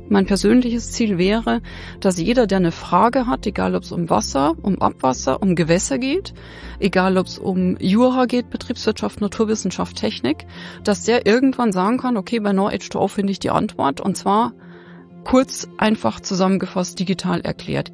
Mein persönliches Ziel wäre, dass jeder, der eine Frage hat, egal ob es um Wasser, um Abwasser, um Gewässer geht, egal ob es um Jura geht, Betriebswirtschaft, Naturwissenschaft, Technik, dass der irgendwann sagen kann, okay, bei Know-H2O finde ich die Antwort, und zwar kurz, einfach zusammengefasst, digital erklärt.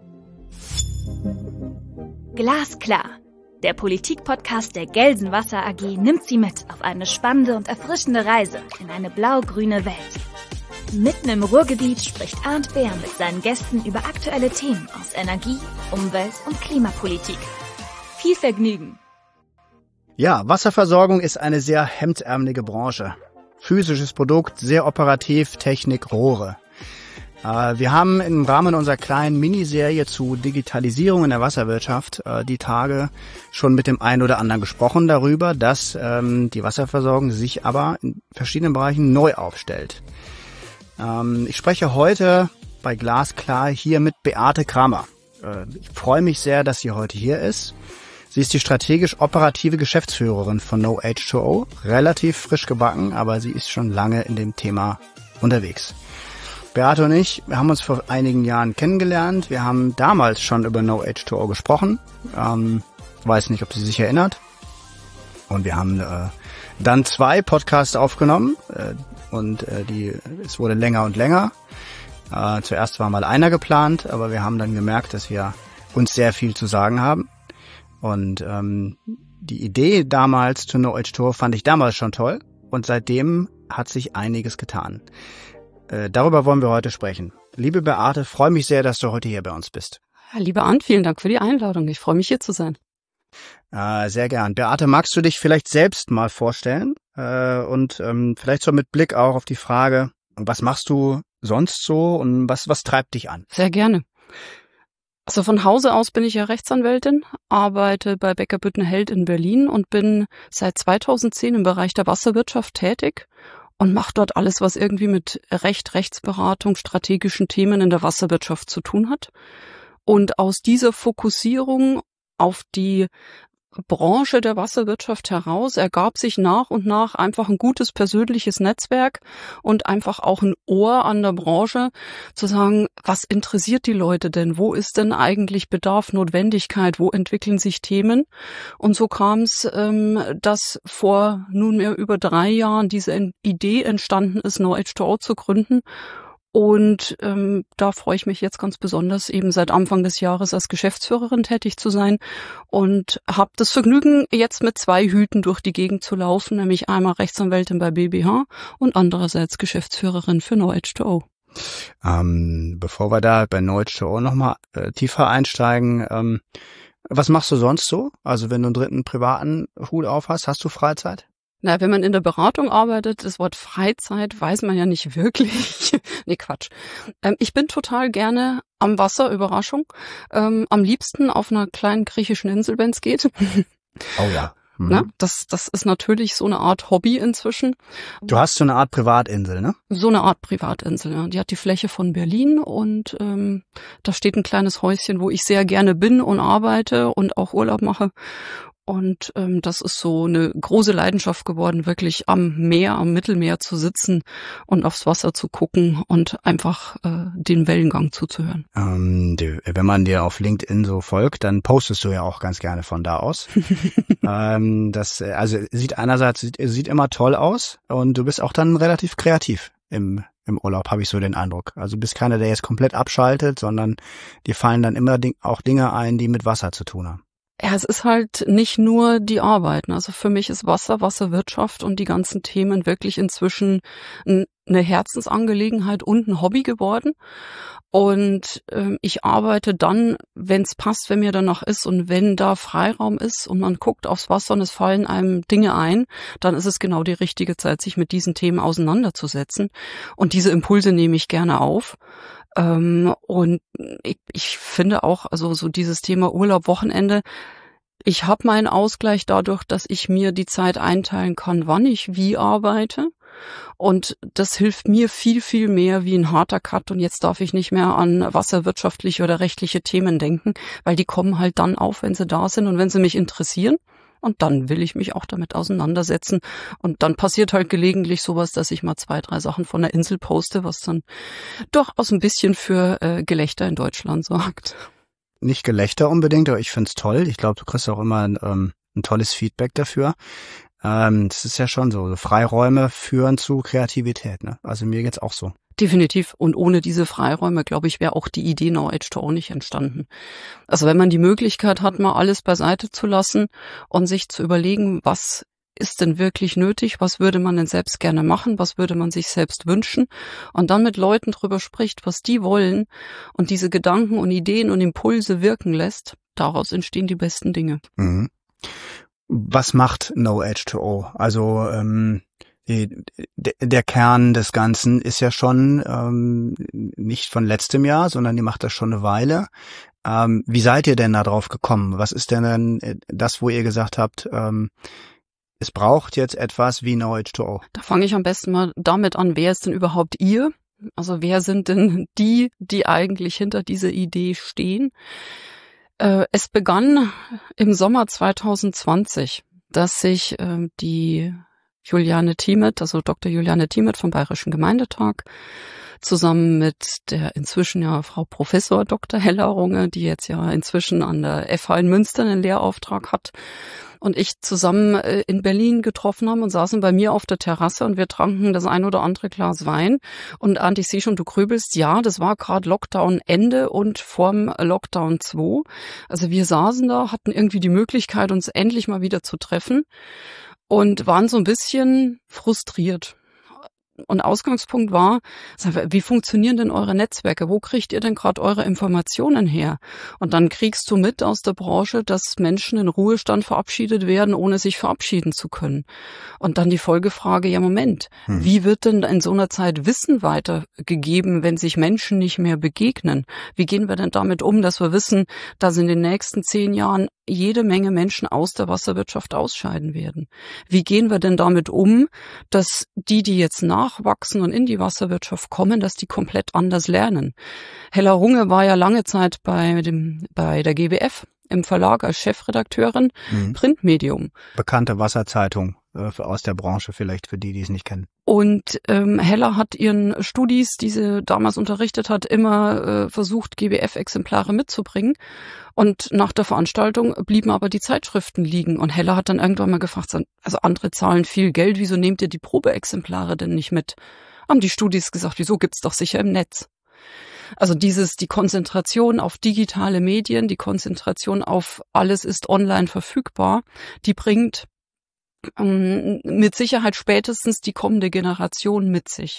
Glasklar. Der Politik-Podcast der Gelsenwasser AG nimmt Sie mit auf eine spannende und erfrischende Reise in eine blau-grüne Welt. Mitten im Ruhrgebiet spricht Arndt Beer mit seinen Gästen über aktuelle Themen aus Energie, Umwelt und Klimapolitik. Viel Vergnügen! Ja, Wasserversorgung ist eine sehr hemdsärmelige Branche. Physisches Produkt, sehr operativ, Technik, Rohre. Wir haben im Rahmen unserer kleinen Miniserie zu Digitalisierung in der Wasserwirtschaft die Tage schon mit dem einen oder anderen gesprochen darüber, dass die Wasserversorgung sich aber in verschiedenen Bereichen neu aufstellt. Ich spreche heute bei Glasklar hier mit Beate Kramer. Ich freue mich sehr, dass sie heute hier ist. Sie ist die strategisch-operative Geschäftsführerin von Know-H2O, relativ frisch gebacken, aber sie ist schon lange in dem Thema unterwegs. Beate und ich, wir haben uns vor einigen Jahren kennengelernt. Wir haben damals schon über Know-H2O gesprochen. Weiß nicht, ob sie sich erinnert. Und wir haben dann 2 Podcasts aufgenommen. Es wurde länger und länger. Zuerst war mal einer geplant, aber wir haben dann gemerkt, dass wir uns sehr viel zu sagen haben. Und die Idee damals zu Know-H2O fand ich damals schon toll. Und seitdem hat sich einiges getan. Darüber wollen wir heute sprechen. Liebe Beate, freue mich sehr, dass du heute hier bei uns bist. Lieber Arndt, vielen Dank für die Einladung. Ich freue mich, hier zu sein. Sehr gern. Beate, magst du dich vielleicht selbst mal vorstellen? Und vielleicht so mit Blick auch auf die Frage, was machst du sonst so und was treibt dich an? Sehr gerne. Also von Hause aus bin ich ja Rechtsanwältin, arbeite bei Becker Büttner Held in Berlin und bin seit 2010 im Bereich der Wasserwirtschaft tätig und mache dort alles, was irgendwie mit Recht, Rechtsberatung, strategischen Themen in der Wasserwirtschaft zu tun hat. Und aus dieser Fokussierung auf die Branche der Wasserwirtschaft heraus ergab sich nach und nach einfach ein gutes persönliches Netzwerk und einfach auch ein Ohr an der Branche, zu sagen, was interessiert die Leute denn? Wo ist denn eigentlich Bedarf, Notwendigkeit? Wo entwickeln sich Themen? Und so kam es, dass vor nunmehr über 3 Jahren diese Idee entstanden ist, Know-H2O zu gründen. Und da freue ich mich jetzt ganz besonders, eben seit Anfang des Jahres als Geschäftsführerin tätig zu sein und habe das Vergnügen, jetzt mit 2 Hüten durch die Gegend zu laufen, nämlich einmal Rechtsanwältin bei BBH und andererseits Geschäftsführerin für Know-H2O. Bevor wir da bei Know-H2O nochmal tiefer einsteigen, was machst du sonst so? Also wenn du einen dritten privaten Hut auf hast du Freizeit? Na, wenn man in der Beratung arbeitet, das Wort Freizeit weiß man ja nicht wirklich. Nee, Quatsch. Ich bin total gerne am Wasser, Überraschung. Am liebsten auf einer kleinen griechischen Insel, wenn es geht. Oh ja. Mhm. Na, das ist natürlich so eine Art Hobby inzwischen. Du hast so eine Art Privatinsel, ne? So eine Art Privatinsel, ja. Die hat die Fläche von Berlin und da steht ein kleines Häuschen, wo ich sehr gerne bin und arbeite und auch Urlaub mache. Und das ist so eine große Leidenschaft geworden, wirklich am Meer, am Mittelmeer zu sitzen und aufs Wasser zu gucken und einfach den Wellengang zuzuhören. Wenn man dir auf LinkedIn so folgt, dann postest du ja auch ganz gerne von da aus. Das sieht einerseits sieht immer toll aus und du bist auch dann relativ kreativ im Urlaub, habe ich so den Eindruck. Also du bist keiner, der jetzt komplett abschaltet, sondern dir fallen dann immer auch Dinge ein, die mit Wasser zu tun haben. Ja, es ist halt nicht nur die Arbeit. Also für mich ist Wasserwirtschaft und die ganzen Themen wirklich inzwischen eine Herzensangelegenheit und ein Hobby geworden. Und ich arbeite dann, wenn es passt, wenn mir danach ist und wenn da Freiraum ist und man guckt aufs Wasser und es fallen einem Dinge ein, dann ist es genau die richtige Zeit, sich mit diesen Themen auseinanderzusetzen. Und diese Impulse nehme ich gerne auf. Und ich finde auch, also so dieses Thema Urlaub, Wochenende, ich habe meinen Ausgleich dadurch, dass ich mir die Zeit einteilen kann, wann ich wie arbeite. Und das hilft mir viel, viel mehr wie ein harter Cut. Und jetzt darf ich nicht mehr an wasserwirtschaftliche oder rechtliche Themen denken, weil die kommen halt dann auf, wenn sie da sind und wenn sie mich interessieren. und dann will ich mich auch damit auseinandersetzen. Und dann passiert halt gelegentlich sowas, dass ich mal 2, 3 Sachen von der Insel poste, was dann durchaus ein bisschen für Gelächter in Deutschland sorgt. Nicht Gelächter unbedingt, aber ich find's toll. Ich glaube, du kriegst auch immer ein tolles Feedback dafür. Das ist ja schon so. Freiräume führen zu Kreativität, ne? Also mir geht's auch so. Definitiv. Und ohne diese Freiräume, glaube ich, wäre auch die Idee No-H2O nicht entstanden. Also wenn man die Möglichkeit hat, mal alles beiseite zu lassen und sich zu überlegen, was ist denn wirklich nötig, was würde man denn selbst gerne machen, was würde man sich selbst wünschen und dann mit Leuten drüber spricht, was die wollen und diese Gedanken und Ideen und Impulse wirken lässt, daraus entstehen die besten Dinge. Mhm. Was macht No-H2O? Also der Kern des Ganzen ist ja schon nicht von letztem Jahr, sondern ihr macht das schon eine Weile. Wie seid ihr denn da drauf gekommen? Was ist denn das, wo ihr gesagt habt, es braucht jetzt etwas wie No-H2O? Da fange ich am besten mal damit an, wer ist denn überhaupt ihr? Also wer sind denn die eigentlich hinter dieser Idee stehen? Es begann im Sommer 2020, dass sich die Juliane Thimet, also Dr. Juliane Thimet vom Bayerischen Gemeindetag, zusammen mit der inzwischen ja Frau Professor Dr. Hella Runge, die jetzt ja inzwischen an der FH in Münster einen Lehrauftrag hat, und ich zusammen in Berlin getroffen haben und saßen bei mir auf der Terrasse und wir tranken das ein oder andere Glas Wein. Und Arndt, ich sehe schon, du grübelst. Ja, das war gerade Lockdown-Ende und vorm Lockdown 2. Also wir saßen da, hatten irgendwie die Möglichkeit, uns endlich mal wieder zu treffen und waren so ein bisschen frustriert. Und Ausgangspunkt war, wie funktionieren denn eure Netzwerke? Wo kriegt ihr denn gerade eure Informationen her? Und dann kriegst du mit aus der Branche, dass Menschen in Ruhestand verabschiedet werden, ohne sich verabschieden zu können. Und dann die Folgefrage, ja Moment, wie wird denn in so einer Zeit Wissen weitergegeben, wenn sich Menschen nicht mehr begegnen? Wie gehen wir denn damit um, dass wir wissen, dass in den nächsten 10 Jahren jede Menge Menschen aus der Wasserwirtschaft ausscheiden werden? Wie gehen wir denn damit um, dass die jetzt nachwachsen und in die Wasserwirtschaft kommen, dass die komplett anders lernen? Hella Runge war ja lange Zeit bei der GWF im Verlag als Chefredakteurin, Printmedium. Bekannte Wasserzeitung aus der Branche vielleicht für die es nicht kennen. Und Hella hat ihren Studis, die sie damals unterrichtet hat, immer versucht, GWF-Exemplare mitzubringen. Und nach der Veranstaltung blieben aber die Zeitschriften liegen. Und Hella hat dann irgendwann mal gefragt, also andere zahlen viel Geld, wieso nehmt ihr die Probeexemplare denn nicht mit? Haben die Studis gesagt, wieso gibt's doch sicher im Netz? Also die Konzentration auf digitale Medien, die Konzentration auf alles ist online verfügbar, die bringt mit Sicherheit spätestens die kommende Generation mit sich.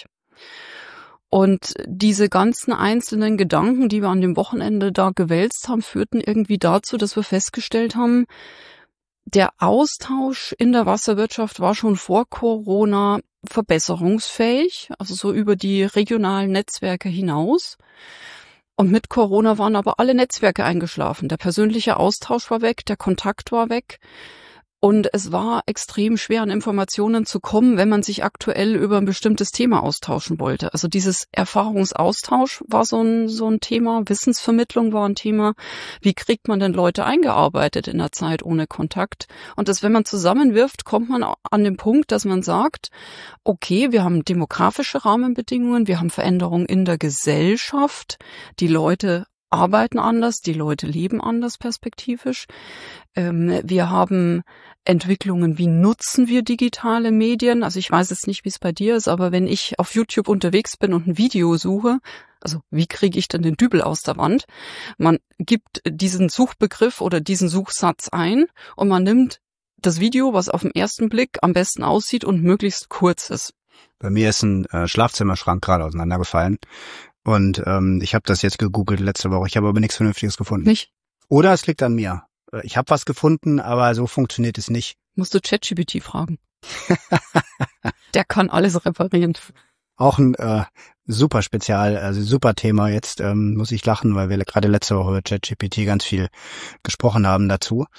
Und diese ganzen einzelnen Gedanken, die wir an dem Wochenende da gewälzt haben, führten irgendwie dazu, dass wir festgestellt haben, der Austausch in der Wasserwirtschaft war schon vor Corona verbesserungsfähig, also so über die regionalen Netzwerke hinaus. Und mit Corona waren aber alle Netzwerke eingeschlafen. Der persönliche Austausch war weg, der Kontakt war weg. Und es war extrem schwer, an Informationen zu kommen, wenn man sich aktuell über ein bestimmtes Thema austauschen wollte. Also dieses Erfahrungsaustausch war so ein Thema, Wissensvermittlung war ein Thema. Wie kriegt man denn Leute eingearbeitet in der Zeit ohne Kontakt? Und das, wenn man zusammenwirft, kommt man an den Punkt, dass man sagt, okay, wir haben demografische Rahmenbedingungen, wir haben Veränderungen in der Gesellschaft, die Leute arbeiten anders, die Leute leben anders perspektivisch. Wir haben Entwicklungen, wie nutzen wir digitale Medien? Also ich weiß jetzt nicht, wie es bei dir ist, aber wenn ich auf YouTube unterwegs bin und ein Video suche, also wie kriege ich denn den Dübel aus der Wand? Man gibt diesen Suchbegriff oder diesen Suchsatz ein und man nimmt das Video, was auf den ersten Blick am besten aussieht und möglichst kurz ist. Bei mir ist ein Schlafzimmerschrank gerade auseinandergefallen. Und ich habe das jetzt gegoogelt letzte Woche. Ich habe aber nichts Vernünftiges gefunden. Nicht? Oder es liegt an mir. Ich habe was gefunden, aber so funktioniert es nicht. Musst du ChatGPT fragen. Der kann alles reparieren. Auch ein super super Thema jetzt. Muss ich lachen, weil wir gerade letzte Woche über ChatGPT ganz viel gesprochen haben dazu.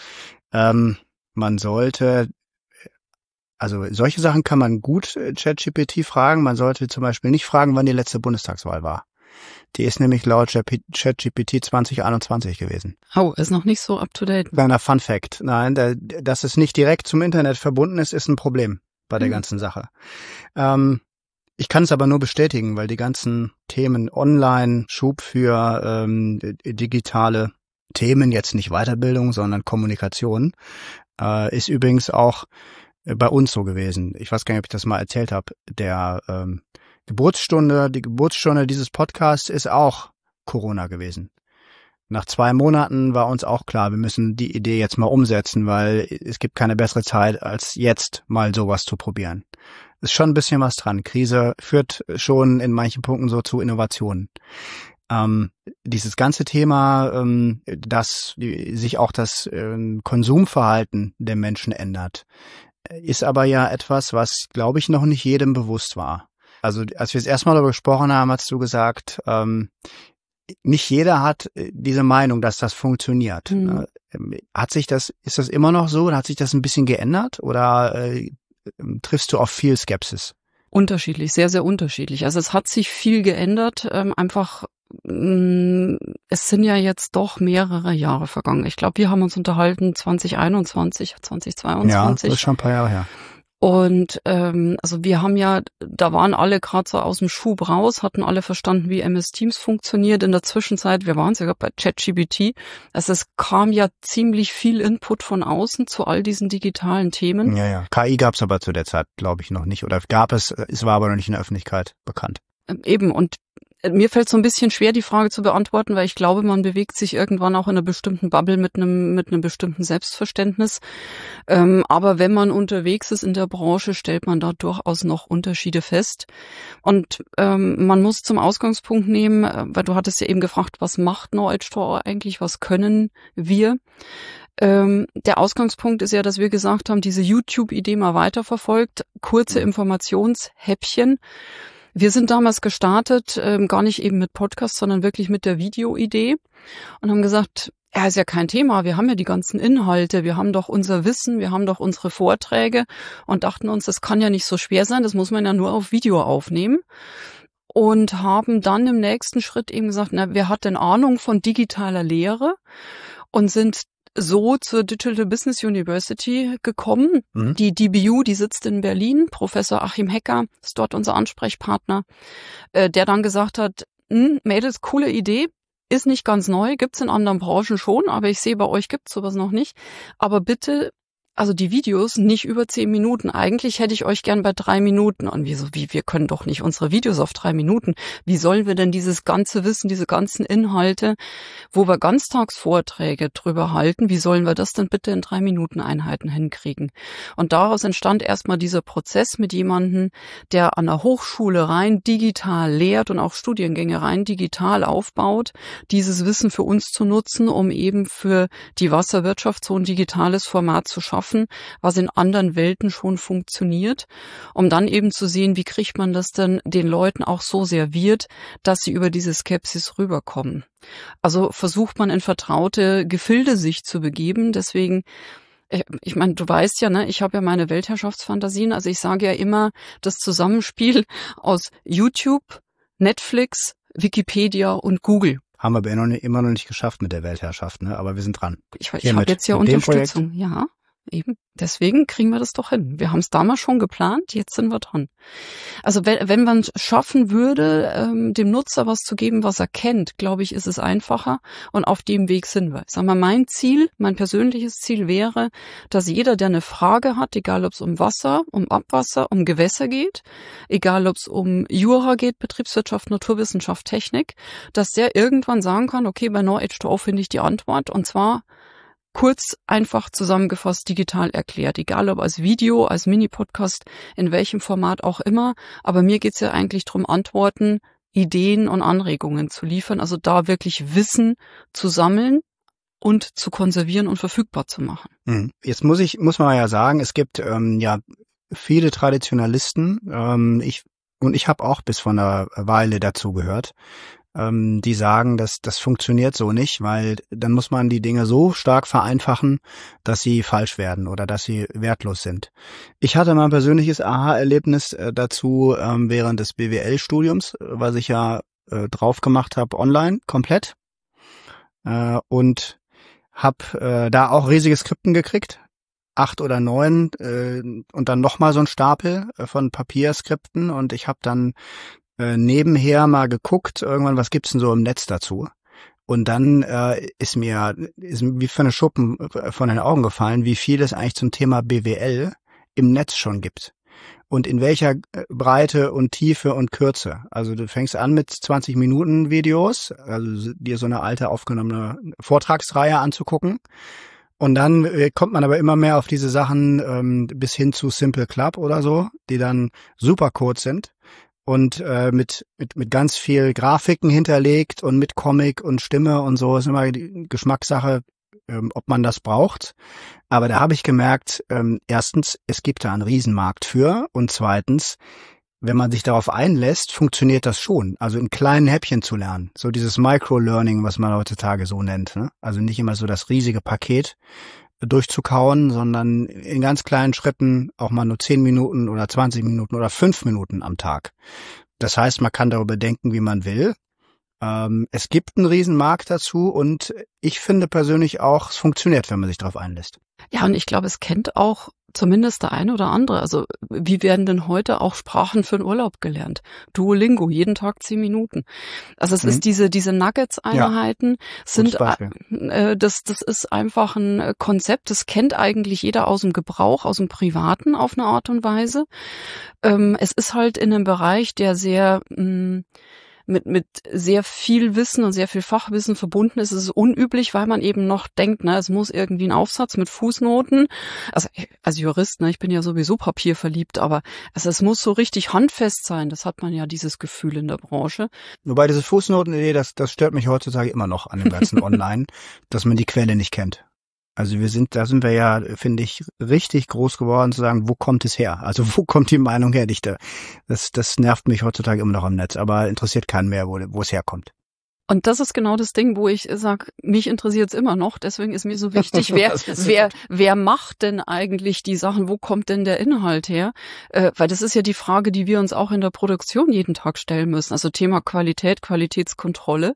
Man sollte, also solche Sachen kann man gut ChatGPT fragen. Man sollte zum Beispiel nicht fragen, wann die letzte Bundestagswahl war. Die ist nämlich laut ChatGPT 2021 gewesen. Oh, ist noch nicht so up to date. Kleiner Fun Fact. Nein, dass es nicht direkt zum Internet verbunden ist ein Problem bei der ganzen Sache. Ich kann es aber nur bestätigen, weil die ganzen Themen online, Schub für digitale Themen, jetzt nicht Weiterbildung, sondern Kommunikation, ist übrigens auch bei uns so gewesen. Ich weiß gar nicht, ob ich das mal erzählt habe. Die Geburtsstunde dieses Podcasts ist auch Corona gewesen. Nach 2 Monaten war uns auch klar, wir müssen die Idee jetzt mal umsetzen, weil es gibt keine bessere Zeit, als jetzt mal sowas zu probieren. Ist schon ein bisschen was dran. Krise führt schon in manchen Punkten so zu Innovationen. Dieses ganze Thema, dass sich auch das Konsumverhalten der Menschen ändert, ist aber ja etwas, was, glaube ich, noch nicht jedem bewusst war. Also als wir das erste Mal darüber gesprochen haben, hast du gesagt, nicht jeder hat diese Meinung, dass das funktioniert. Ist das immer noch so? Oder hat sich das ein bisschen geändert? Oder triffst du auf viel Skepsis? Unterschiedlich, sehr, sehr unterschiedlich. Also es hat sich viel geändert. Es sind ja jetzt doch mehrere Jahre vergangen. Ich glaube, wir haben uns unterhalten 2021, 2022. Ja, das ist schon ein paar Jahre her. Und also wir haben ja, da waren alle gerade so aus dem Schub raus, hatten alle verstanden, wie MS Teams funktioniert. In der Zwischenzeit, wir waren sogar bei ChatGPT, also es kam ja ziemlich viel Input von außen zu all diesen digitalen Themen. Ja. KI gab es aber zu der Zeit, glaube ich, noch nicht. Oder gab es war aber noch nicht in der Öffentlichkeit bekannt. Eben, und mir fällt so ein bisschen schwer, die Frage zu beantworten, weil ich glaube, man bewegt sich irgendwann auch in einer bestimmten Bubble mit einem bestimmten Selbstverständnis. Aber wenn man unterwegs ist in der Branche, stellt man da durchaus noch Unterschiede fest. Und man muss zum Ausgangspunkt nehmen, weil du hattest ja eben gefragt, was macht Knowledge eigentlich, was können wir? Der Ausgangspunkt ist ja, dass wir gesagt haben, diese YouTube-Idee mal weiterverfolgt, kurze Informationshäppchen. Wir sind damals gestartet, gar nicht eben mit Podcast, sondern wirklich mit der Videoidee und haben gesagt, ja, ist ja kein Thema, wir haben ja die ganzen Inhalte, wir haben doch unser Wissen, wir haben doch unsere Vorträge und dachten uns, das kann ja nicht so schwer sein, das muss man ja nur auf Video aufnehmen. Und haben dann im nächsten Schritt eben gesagt, na, wer hat denn Ahnung von digitaler Lehre? Und sind so zur Digital Business University gekommen. Die DBU, die sitzt in Berlin. Professor Achim Hecker ist dort unser Ansprechpartner, der dann gesagt hat, Mädels, coole Idee, ist nicht ganz neu, gibt's in anderen Branchen schon, aber ich sehe, bei euch gibt's sowas noch nicht. Aber bitte, also die Videos nicht über 10 Minuten. Eigentlich hätte ich euch gern bei 3 Minuten. Und wir können doch nicht unsere Videos auf 3 Minuten. Wie sollen wir denn dieses ganze Wissen, diese ganzen Inhalte, wo wir Ganztagsvorträge drüber halten, wie sollen wir das denn bitte in 3 Minuten Einheiten hinkriegen? Und daraus entstand erstmal dieser Prozess mit jemandem, der an der Hochschule rein digital lehrt und auch Studiengänge rein digital aufbaut, dieses Wissen für uns zu nutzen, um eben für die Wasserwirtschaft so ein digitales Format zu schaffen, was in anderen Welten schon funktioniert, um dann eben zu sehen, wie kriegt man das denn den Leuten auch so serviert, dass sie über diese Skepsis rüberkommen. Also versucht man in vertraute Gefilde sich zu begeben, deswegen ich meine, du weißt ja, ne, ich habe ja meine Weltherrschaftsfantasien, also ich sage ja immer, das Zusammenspiel aus YouTube, Netflix, Wikipedia und Google. Haben wir immer noch nicht geschafft mit der Weltherrschaft, ne? Aber wir sind dran. Ich habe jetzt ja Unterstützung, ja. Eben. Deswegen kriegen wir das doch hin. Wir haben es damals schon geplant, jetzt sind wir dran. Also wenn man es schaffen würde, dem Nutzer was zu geben, was er kennt, glaube ich, ist es einfacher und auf dem Weg sind wir. Ich sag mal, mein persönliches Ziel wäre, dass jeder, der eine Frage hat, egal ob es um Wasser, um Abwasser, um Gewässer geht, egal ob es um Jura geht, Betriebswirtschaft, Naturwissenschaft, Technik, dass der irgendwann sagen kann, okay, bei Knowledge2O finde ich die Antwort und zwar kurz, einfach zusammengefasst, digital erklärt. Egal ob als Video, als Mini-Podcast, in welchem Format auch immer. Aber mir geht's ja eigentlich darum, Antworten, Ideen und Anregungen zu liefern. Also da wirklich Wissen zu sammeln und zu konservieren und verfügbar zu machen. Jetzt muss man ja sagen, es gibt ja viele Traditionalisten. Ich habe auch bis vor einer Weile dazu gehört. Die sagen, dass das funktioniert so nicht, weil dann muss man die Dinge so stark vereinfachen, dass sie falsch werden oder dass sie wertlos sind. Ich hatte mal ein persönliches Aha-Erlebnis dazu während des BWL-Studiums, was ich ja drauf gemacht habe, online komplett. Und habe da auch riesige Skripten gekriegt. 8 oder 9 und dann nochmal so ein Stapel von Papierskripten. Und ich habe dann nebenher mal geguckt, irgendwann, was gibt's denn so im Netz dazu? Und dann ist mir wie für eine Schuppen von den Augen gefallen, wie viel es eigentlich zum Thema BWL im Netz schon gibt. Und in welcher Breite und Tiefe und Kürze. Also du fängst an mit 20 Minuten Videos, also dir so eine alte aufgenommene Vortragsreihe anzugucken. Und dann kommt man aber immer mehr auf diese Sachen bis hin zu Simple Club oder so, die dann super kurz sind und mit ganz viel Grafiken hinterlegt und mit Comic und Stimme und so. Ist immer die Geschmackssache, ob man das braucht. Aber da habe ich gemerkt, erstens, es gibt da einen Riesenmarkt für und zweitens, wenn man sich darauf einlässt, funktioniert das schon. Also in kleinen Häppchen zu lernen. So dieses Micro-Learning, was man heutzutage so nennt. Ne? Also nicht immer so das riesige Paket durchzukauen, sondern in ganz kleinen Schritten auch mal nur 10 Minuten oder 20 Minuten oder 5 Minuten am Tag. Das heißt, man kann darüber denken, wie man will. Es gibt einen Riesenmarkt dazu und ich finde persönlich auch, es funktioniert, wenn man sich darauf einlässt. Ja, und ich glaube, es kennt auch zumindest der eine oder andere. Also wie werden denn heute auch Sprachen für den Urlaub gelernt? Duolingo, jeden Tag 10 Minuten. Also es ist diese Nuggets-Einheiten sind, das ist einfach ein Konzept, das kennt eigentlich jeder aus dem Gebrauch, aus dem Privaten auf eine Art und Weise. Es ist halt in einem Bereich, der sehr mit sehr viel Wissen und sehr viel Fachwissen verbunden ist. Es ist unüblich, weil man eben noch denkt, es muss irgendwie ein Aufsatz mit Fußnoten. Also als Jurist, ich bin ja sowieso papierverliebt, aber es muss so richtig handfest sein. Das hat man ja dieses Gefühl in der Branche. Wobei diese Fußnotenidee, das stört mich heutzutage immer noch an dem ganzen Online, dass man die Quelle nicht kennt. Also da sind wir ja, finde ich, richtig groß geworden zu sagen, wo kommt es her? Also wo kommt die Meinung her? Das nervt mich heutzutage immer noch am Netz, aber interessiert keinen mehr, wo es herkommt. Und das ist genau das Ding, wo ich sage, mich interessiert es immer noch. Deswegen ist mir so wichtig, wer macht denn eigentlich die Sachen? Wo kommt denn der Inhalt her? Weil das ist ja die Frage, die wir uns auch in der Produktion jeden Tag stellen müssen. Also Thema Qualität, Qualitätskontrolle.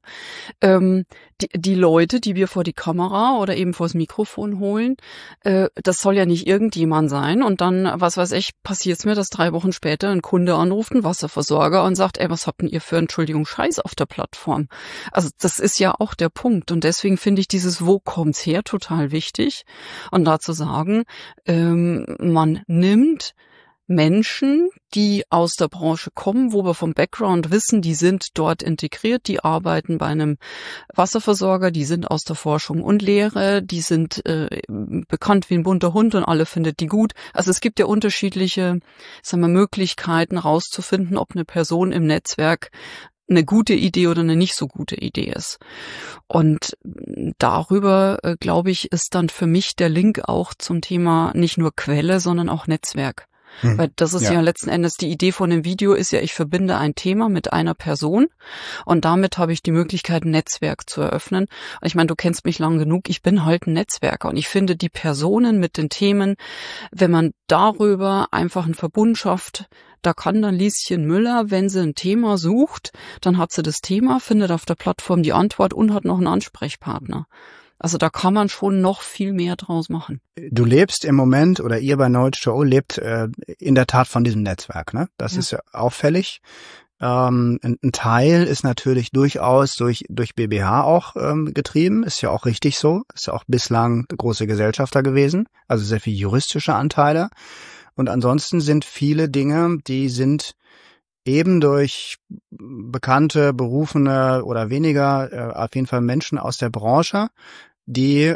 Die Leute, die wir vor die Kamera oder eben vors Mikrofon holen, das soll ja nicht irgendjemand sein. Und dann, was weiß ich, passiert es mir, dass 3 Wochen später ein Kunde anruft, ein Wasserversorger und sagt, was habt denn ihr für, Entschuldigung, Scheiß auf der Plattform? Also das ist ja auch der Punkt. Und deswegen finde ich dieses Wo kommt's her total wichtig. Und dazu sagen, man nimmt Menschen, die aus der Branche kommen, wo wir vom Background wissen, die sind dort integriert, die arbeiten bei einem Wasserversorger, die sind aus der Forschung und Lehre, die sind bekannt wie ein bunter Hund und alle findet die gut. Also es gibt ja unterschiedliche, Möglichkeiten rauszufinden, ob eine Person im Netzwerk eine gute Idee oder eine nicht so gute Idee ist. Und darüber, glaube ich, ist dann für mich der Link auch zum Thema nicht nur Quelle, sondern auch Netzwerk. Weil das ist ja letzten Endes die Idee von dem Video ist ja, ich verbinde ein Thema mit einer Person und damit habe ich die Möglichkeit, ein Netzwerk zu eröffnen. Und ich meine, du kennst mich lang genug, ich bin halt ein Netzwerker und ich finde die Personen mit den Themen, wenn man darüber einfach einen Verbund schafft, da kann dann Lieschen Müller, wenn sie ein Thema sucht, dann hat sie das Thema, findet auf der Plattform die Antwort und hat noch einen Ansprechpartner. Also da kann man schon noch viel mehr draus machen. Du lebst im Moment, oder ihr bei Knowledge2O lebt in der Tat von diesem Netzwerk, ne? Das ist ja auffällig. Ein Teil ist natürlich durchaus durch BBH auch getrieben, ist ja auch richtig so. Ist ja auch bislang große Gesellschafter gewesen, also sehr viel juristische Anteile. Und ansonsten sind viele Dinge, die sind eben durch bekannte, berufene oder weniger, auf jeden Fall Menschen aus der Branche, die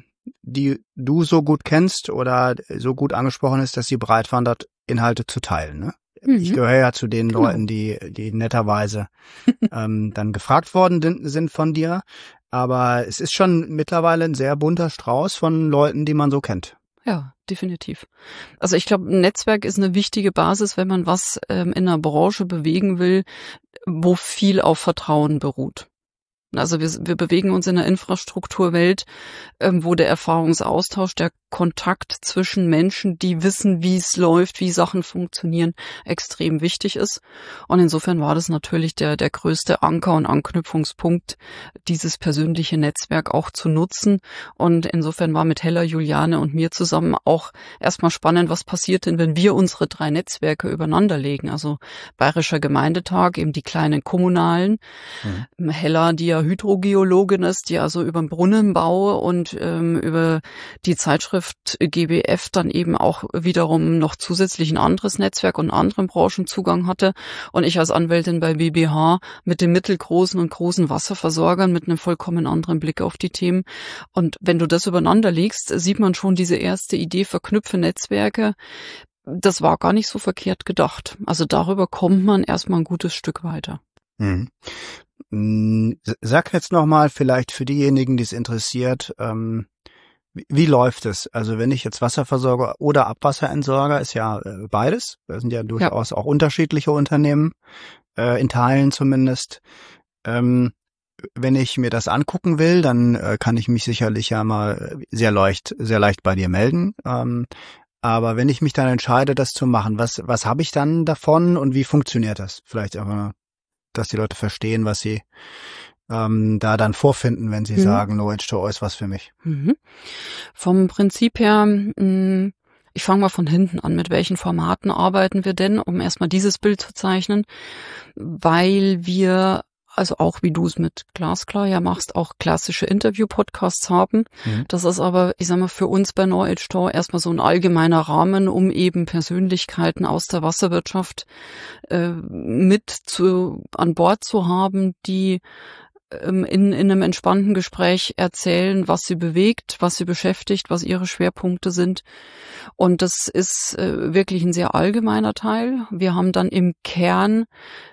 du so gut kennst oder so gut angesprochen ist, dass sie bereit waren, dort Inhalte zu teilen. Ne? Ich gehöre ja zu den Leuten, die netterweise dann gefragt worden sind von dir. Aber es ist schon mittlerweile ein sehr bunter Strauß von Leuten, die man so kennt. Ja, definitiv. Also ich glaube, ein Netzwerk ist eine wichtige Basis, wenn man was in einer Branche bewegen will, wo viel auf Vertrauen beruht. Also wir bewegen uns in einer Infrastrukturwelt, wo der Erfahrungsaustausch, der Kontakt zwischen Menschen, die wissen, wie es läuft, wie Sachen funktionieren, extrem wichtig ist. Und insofern war das natürlich der größte Anker und Anknüpfungspunkt, dieses persönliche Netzwerk auch zu nutzen. Und insofern war mit Hella, Juliane und mir zusammen auch erstmal spannend, was passiert denn, wenn wir unsere 3 Netzwerke übereinander legen. Also Bayerischer Gemeindetag, eben die kleinen kommunalen, Hella, die ja Hydrogeologin ist, die also über den Brunnenbau und über die Zeitschrift GBF dann eben auch wiederum noch zusätzlich ein anderes Netzwerk und anderen Branchenzugang hatte. Und ich als Anwältin bei BBH mit den mittelgroßen und großen Wasserversorgern mit einem vollkommen anderen Blick auf die Themen. Und wenn du das übereinander legst, sieht man schon diese erste Idee, verknüpfe Netzwerke. Das war gar nicht so verkehrt gedacht. Also darüber kommt man erstmal ein gutes Stück weiter. Mhm. Sag jetzt nochmal vielleicht für diejenigen, die es interessiert, wie läuft es? Also wenn ich jetzt Wasserversorger oder Abwasserentsorger, ist ja beides. Das sind ja durchaus auch unterschiedliche Unternehmen, in Teilen zumindest. Wenn ich mir das angucken will, dann kann ich mich sicherlich ja mal sehr leicht bei dir melden. Aber wenn ich mich dann entscheide, das zu machen, was habe ich dann davon und wie funktioniert das? Vielleicht einfach, dass die Leute verstehen, was sie da dann vorfinden, wenn sie sagen, Knowledge2Go ist was für mich. Vom Prinzip her, ich fange mal von hinten an, mit welchen Formaten arbeiten wir denn, um erstmal dieses Bild zu zeichnen, weil wir, also auch wie du es mit Glasklar ja machst, auch klassische Interview-Podcasts haben. Das ist aber, ich sag mal, für uns bei Knowledge2Go erstmal so ein allgemeiner Rahmen, um eben Persönlichkeiten aus der Wasserwirtschaft an Bord zu haben, die in einem entspannten Gespräch erzählen, was sie bewegt, was sie beschäftigt, was ihre Schwerpunkte sind. Und das ist wirklich ein sehr allgemeiner Teil. Wir haben dann im Kern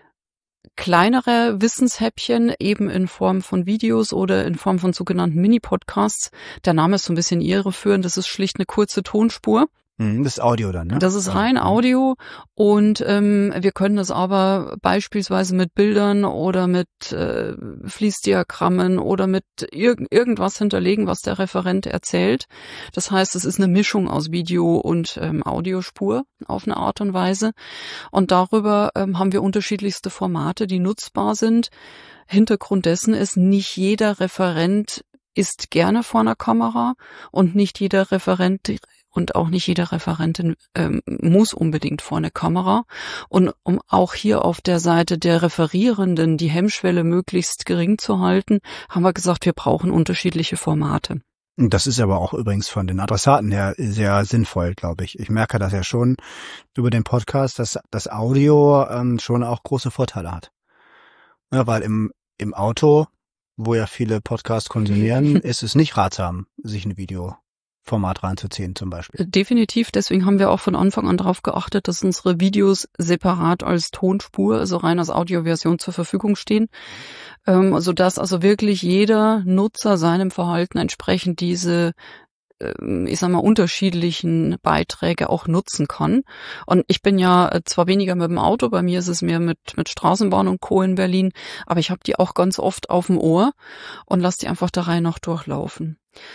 kleinere Wissenshäppchen, eben in Form von Videos oder in Form von sogenannten Mini-Podcasts. Der Name ist so ein bisschen irreführend, das ist schlicht eine kurze Tonspur. Das ist Audio dann, ne? Das ist rein Audio und wir können das aber beispielsweise mit Bildern oder mit Fließdiagrammen oder mit irgendwas hinterlegen, was der Referent erzählt. Das heißt, es ist eine Mischung aus Video und Audiospur auf eine Art und Weise. Und darüber haben wir unterschiedlichste Formate, die nutzbar sind. Hintergrund dessen ist, nicht jeder Referent ist gerne vor einer Kamera und nicht jeder Referent und auch nicht jede Referentin muss unbedingt vor eine Kamera. Und um auch hier auf der Seite der Referierenden die Hemmschwelle möglichst gering zu halten, haben wir gesagt, wir brauchen unterschiedliche Formate. Das ist aber auch übrigens von den Adressaten her sehr sinnvoll, glaube ich. Ich merke das ja schon über den Podcast, dass das Audio schon auch große Vorteile hat. Ja, weil im Auto, wo ja viele Podcasts konsumieren, ist es nicht ratsam, sich ein Videoformat reinzuziehen zum Beispiel. Definitiv, deswegen haben wir auch von Anfang an darauf geachtet, dass unsere Videos separat als Tonspur, also rein als Audioversion zur Verfügung stehen, sodass also wirklich jeder Nutzer seinem Verhalten entsprechend diese ich sag mal, unterschiedlichen Beiträge auch nutzen kann. Und ich bin ja zwar weniger mit dem Auto, bei mir ist es mehr mit Straßenbahn und Co. in Berlin, aber ich habe die auch ganz oft auf dem Ohr und lasse die einfach der Reihe nach durchlaufen.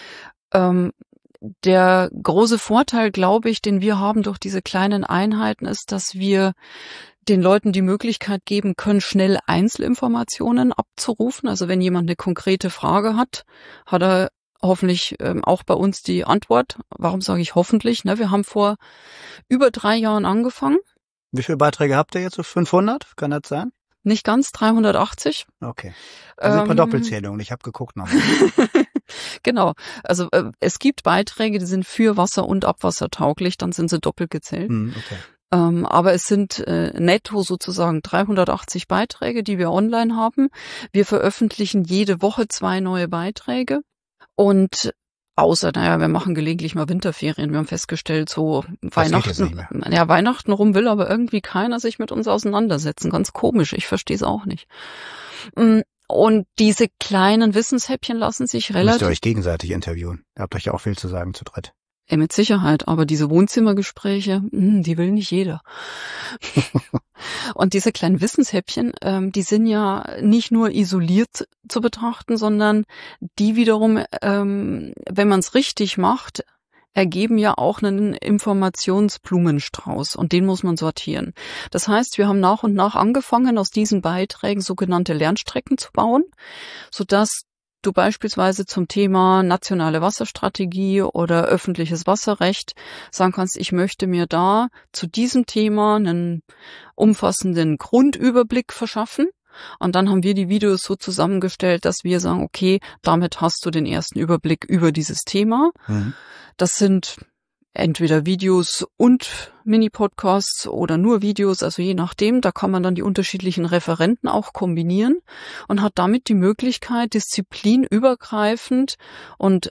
Der große Vorteil, glaube ich, den wir haben durch diese kleinen Einheiten, ist, dass wir den Leuten die Möglichkeit geben können, schnell Einzelinformationen abzurufen. Also wenn jemand eine konkrete Frage hat, hat er hoffentlich auch bei uns die Antwort. Warum sage ich hoffentlich? Ne, wir haben vor über 3 Jahren angefangen. Wie viele Beiträge habt ihr jetzt? So 500? Kann das sein? Nicht ganz, 380. Okay. Also ein paar Doppelzählungen. Ich habe geguckt nochmal. Genau. Also es gibt Beiträge, die sind für Wasser- und Abwassertauglich, dann sind sie doppelt gezählt. Okay. Aber es sind netto sozusagen 380 Beiträge, die wir online haben. Wir veröffentlichen jede Woche 2 neue Beiträge. Und außer, wir machen gelegentlich mal Winterferien. Wir haben festgestellt, so Weihnachten rum will aber irgendwie keiner sich mit uns auseinandersetzen. Ganz komisch, ich verstehe es auch nicht. Und diese kleinen Wissenshäppchen lassen sich relativ... Müsst ihr euch gegenseitig interviewen. Ihr habt euch ja auch viel zu sagen zu dritt. Mit Sicherheit, aber diese Wohnzimmergespräche, die will nicht jeder. Und diese kleinen Wissenshäppchen, die sind ja nicht nur isoliert zu betrachten, sondern die wiederum, wenn man es richtig macht, ergeben ja auch einen Informationsblumenstrauß und den muss man sortieren. Das heißt, wir haben nach und nach angefangen, aus diesen Beiträgen sogenannte Lernstrecken zu bauen, sodass du beispielsweise zum Thema nationale Wasserstrategie oder öffentliches Wasserrecht sagen kannst, ich möchte mir da zu diesem Thema einen umfassenden Grundüberblick verschaffen. Und dann haben wir die Videos so zusammengestellt, dass wir sagen, okay, damit hast du den ersten Überblick über dieses Thema. Mhm. Das sind entweder Videos und Mini-Podcasts oder nur Videos, also je nachdem. Da kann man dann die unterschiedlichen Referenten auch kombinieren und hat damit die Möglichkeit, disziplinübergreifend und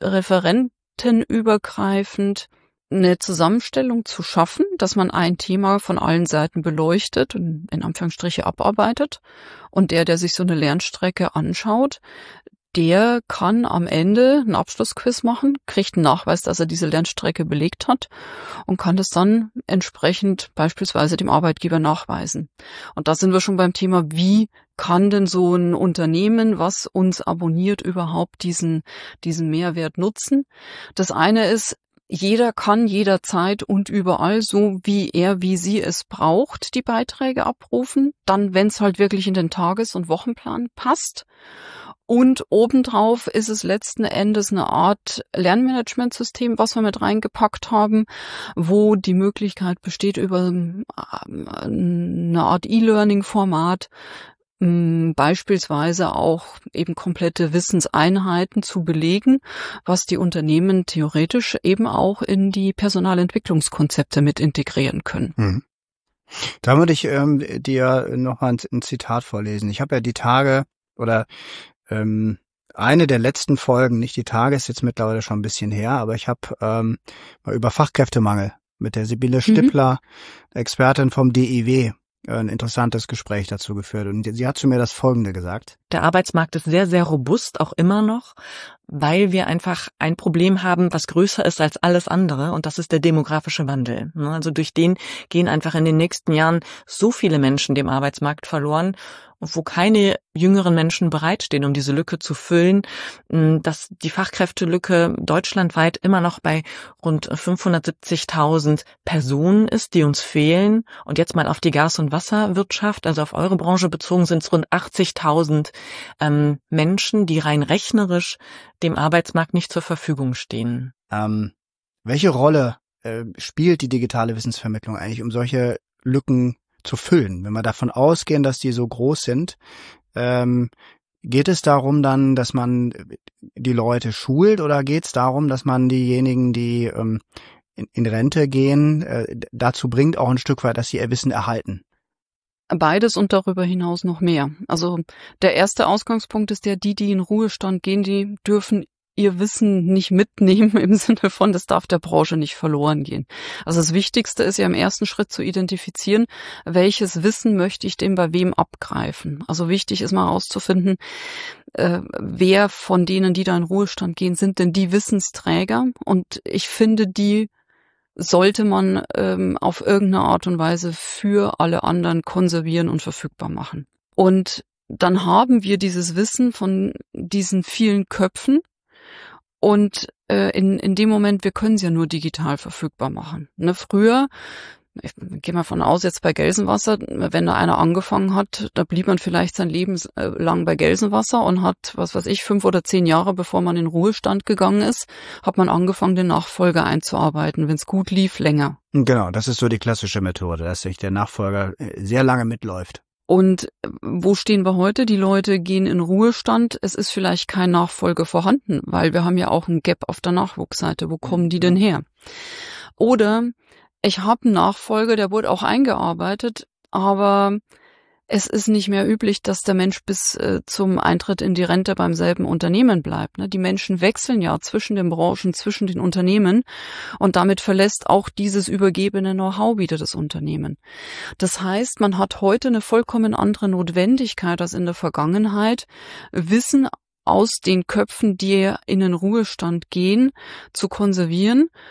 referentenübergreifend eine Zusammenstellung zu schaffen, dass man ein Thema von allen Seiten beleuchtet und in Anführungsstriche abarbeitet. Und der sich so eine Lernstrecke anschaut, der kann am Ende einen Abschlussquiz machen, kriegt einen Nachweis, dass er diese Lernstrecke belegt hat und kann das dann entsprechend beispielsweise dem Arbeitgeber nachweisen. Und da sind wir schon beim Thema, wie kann denn so ein Unternehmen, was uns abonniert, überhaupt diesen Mehrwert nutzen? Das eine ist, jeder kann jederzeit und überall, so wie sie es braucht, die Beiträge abrufen. Dann, wenn es halt wirklich in den Tages- und Wochenplan passt. Und obendrauf ist es letzten Endes eine Art Lernmanagementsystem, was wir mit reingepackt haben, wo die Möglichkeit besteht, über eine Art E-Learning-Format beispielsweise auch eben komplette Wissenseinheiten zu belegen, was die Unternehmen theoretisch eben auch in die Personalentwicklungskonzepte mit integrieren können. Mhm. Da würde ich dir noch mal ein Zitat vorlesen. Ich habe ja die Tage oder eine der letzten Folgen, nicht die Tage, ist jetzt mittlerweile schon ein bisschen her, aber ich habe mal über Fachkräftemangel mit der Sibylle Stippler, Expertin vom DIW, ein interessantes Gespräch dazu geführt. Und sie hat zu mir das Folgende gesagt. Der Arbeitsmarkt ist sehr, sehr robust, auch immer noch, weil wir einfach ein Problem haben, was größer ist als alles andere, und das ist der demografische Wandel. Also durch den gehen einfach in den nächsten Jahren so viele Menschen dem Arbeitsmarkt verloren, wo keine jüngeren Menschen bereitstehen, um diese Lücke zu füllen, dass die Fachkräftelücke deutschlandweit immer noch bei rund 570.000 Personen ist, die uns fehlen. Und jetzt mal auf die Gas- und Wasserwirtschaft, also auf eure Branche bezogen, sind es rund 80.000 Menschen, die rein rechnerisch dem Arbeitsmarkt nicht zur Verfügung stehen. Welche Rolle spielt die digitale Wissensvermittlung eigentlich, um solche Lücken zu füllen? Wenn wir davon ausgehen, dass die so groß sind, geht es darum dann, dass man die Leute schult, oder geht es darum, dass man diejenigen, die in Rente gehen, dazu bringt, auch ein Stück weit, dass sie ihr Wissen erhalten? Beides und darüber hinaus noch mehr. Also der erste Ausgangspunkt ist die in Ruhestand gehen, die dürfen ihr Wissen nicht mitnehmen im Sinne von, das darf der Branche nicht verloren gehen. Also das Wichtigste ist ja im ersten Schritt zu identifizieren, welches Wissen möchte ich denn bei wem abgreifen. Also wichtig ist mal herauszufinden, wer von denen, die da in Ruhestand gehen, sind denn die Wissensträger. Und ich finde, die sollte man auf irgendeine Art und Weise für alle anderen konservieren und verfügbar machen. Und dann haben wir dieses Wissen von diesen vielen Köpfen, und in dem Moment, wir können es ja nur digital verfügbar machen. Ne, früher, ich gehe mal von aus, jetzt bei Gelsenwasser, wenn da einer angefangen hat, da blieb man vielleicht sein Leben lang bei Gelsenwasser und hat, 5 oder 10 Jahre, bevor man in Ruhestand gegangen ist, hat man angefangen, den Nachfolger einzuarbeiten. Wenn es gut lief, länger. Genau, das ist so die klassische Methode, dass sich der Nachfolger sehr lange mitläuft. Und wo stehen wir heute? Die Leute gehen in Ruhestand. Es ist vielleicht kein Nachfolger vorhanden, weil wir haben ja auch ein Gap auf der Nachwuchsseite. Wo kommen die denn her? Oder ich habe einen Nachfolger, der wurde auch eingearbeitet, aber es ist nicht mehr üblich, dass der Mensch bis zum Eintritt in die Rente beim selben Unternehmen bleibt. Ne? Die Menschen wechseln ja zwischen den Branchen, zwischen den Unternehmen, und damit verlässt auch dieses übergebene Know-how wieder das Unternehmen. Das heißt, man hat heute eine vollkommen andere Notwendigkeit als in der Vergangenheit, Wissen aus den Köpfen, die in den Ruhestand gehen, zu konservieren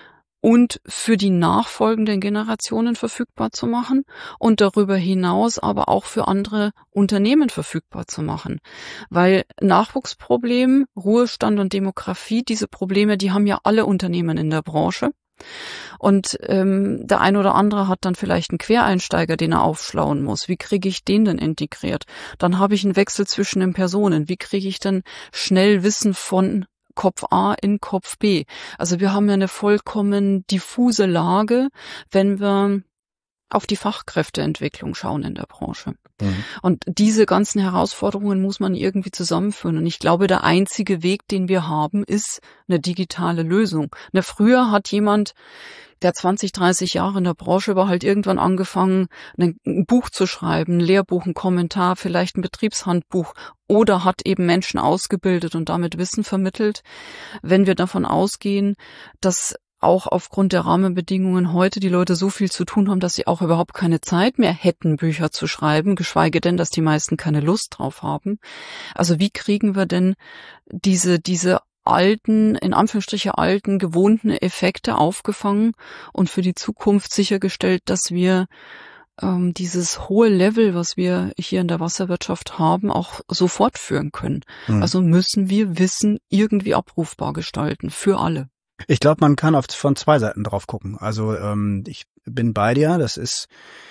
und für die nachfolgenden Generationen verfügbar zu machen und darüber hinaus aber auch für andere Unternehmen verfügbar zu machen. Weil Nachwuchsproblem, Ruhestand und Demografie, diese Probleme, die haben ja alle Unternehmen in der Branche. Und der ein oder andere hat dann vielleicht einen Quereinsteiger, den er aufschlauen muss. Wie kriege ich den denn integriert? Dann habe ich einen Wechsel zwischen den Personen. Wie kriege ich denn schnell Wissen von Kopf A in Kopf B? Also wir haben ja eine vollkommen diffuse Lage, wenn wir auf die Fachkräfteentwicklung schauen in der Branche. Mhm. Und diese ganzen Herausforderungen muss man irgendwie zusammenführen. Und ich glaube, der einzige Weg, den wir haben, ist eine digitale Lösung. Früher hat jemand, der 20, 30 Jahre in der Branche war, halt irgendwann angefangen, ein Buch zu schreiben, ein Lehrbuch, ein Kommentar, vielleicht ein Betriebshandbuch, oder hat eben Menschen ausgebildet und damit Wissen vermittelt. Wenn wir davon ausgehen, dass auch aufgrund der Rahmenbedingungen heute die Leute so viel zu tun haben, dass sie auch überhaupt keine Zeit mehr hätten, Bücher zu schreiben, geschweige denn, dass die meisten keine Lust drauf haben. Also wie kriegen wir denn diese alten, in Anführungsstriche alten, gewohnten Effekte aufgefangen und für die Zukunft sichergestellt, dass wir dieses hohe Level, was wir hier in der Wasserwirtschaft haben, auch so fortführen können. Mhm. Also müssen wir Wissen irgendwie abrufbar gestalten, für alle. Ich glaube, man kann von zwei Seiten drauf gucken. Also ich bin bei dir, das ist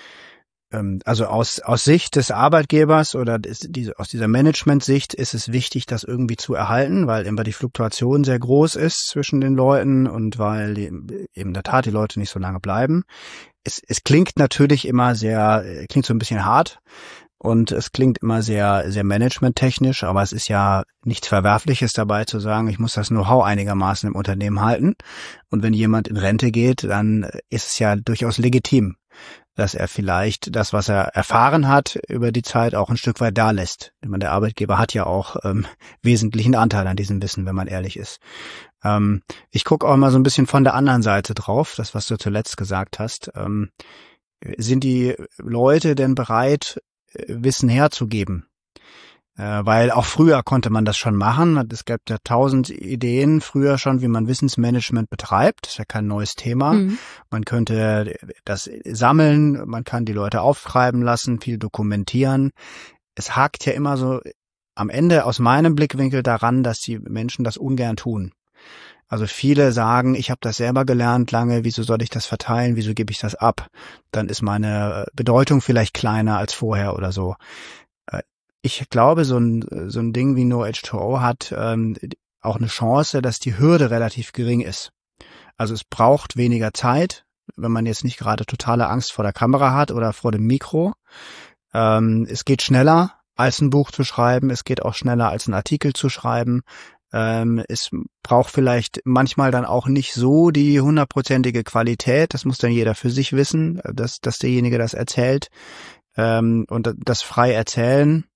also aus Sicht des Arbeitgebers oder aus dieser Management-Sicht ist es wichtig, das irgendwie zu erhalten, weil immer die Fluktuation sehr groß ist zwischen den Leuten und weil eben in der Tat die Leute nicht so lange bleiben. Es klingt natürlich immer klingt so ein bisschen hart. Und es klingt immer sehr, sehr managementtechnisch, aber es ist ja nichts Verwerfliches dabei zu sagen, ich muss das Know-how einigermaßen im Unternehmen halten. Und wenn jemand in Rente geht, dann ist es ja durchaus legitim, dass er vielleicht das, was er erfahren hat, über die Zeit auch ein Stück weit da lässt. Der Arbeitgeber hat ja auch wesentlichen Anteil an diesem Wissen, wenn man ehrlich ist. Ich gucke auch mal so ein bisschen von der anderen Seite drauf, das, was du zuletzt gesagt hast. Sind die Leute denn bereit, Wissen herzugeben? Weil auch früher konnte man das schon machen. Es gab ja 1000 Ideen früher schon, wie man Wissensmanagement betreibt. Das ist ja kein neues Thema. Mhm. Man könnte das sammeln, man kann die Leute aufschreiben lassen, viel dokumentieren. Es hakt ja immer so am Ende aus meinem Blickwinkel daran, dass die Menschen das ungern tun. Also viele sagen, ich habe das selber gelernt lange, wieso soll ich das verteilen, wieso gebe ich das ab? Dann ist meine Bedeutung vielleicht kleiner als vorher oder so. Ich glaube, so ein Ding wie Know-H2O hat auch eine Chance, dass die Hürde relativ gering ist. Also es braucht weniger Zeit, wenn man jetzt nicht gerade totale Angst vor der Kamera hat oder vor dem Mikro. Es geht schneller, als ein Buch zu schreiben. Es geht auch schneller, als einen Artikel zu schreiben. Es braucht vielleicht manchmal dann auch nicht so die 100%ige Qualität. Das muss dann jeder für sich wissen, dass derjenige das erzählt. Und das frei erzählen.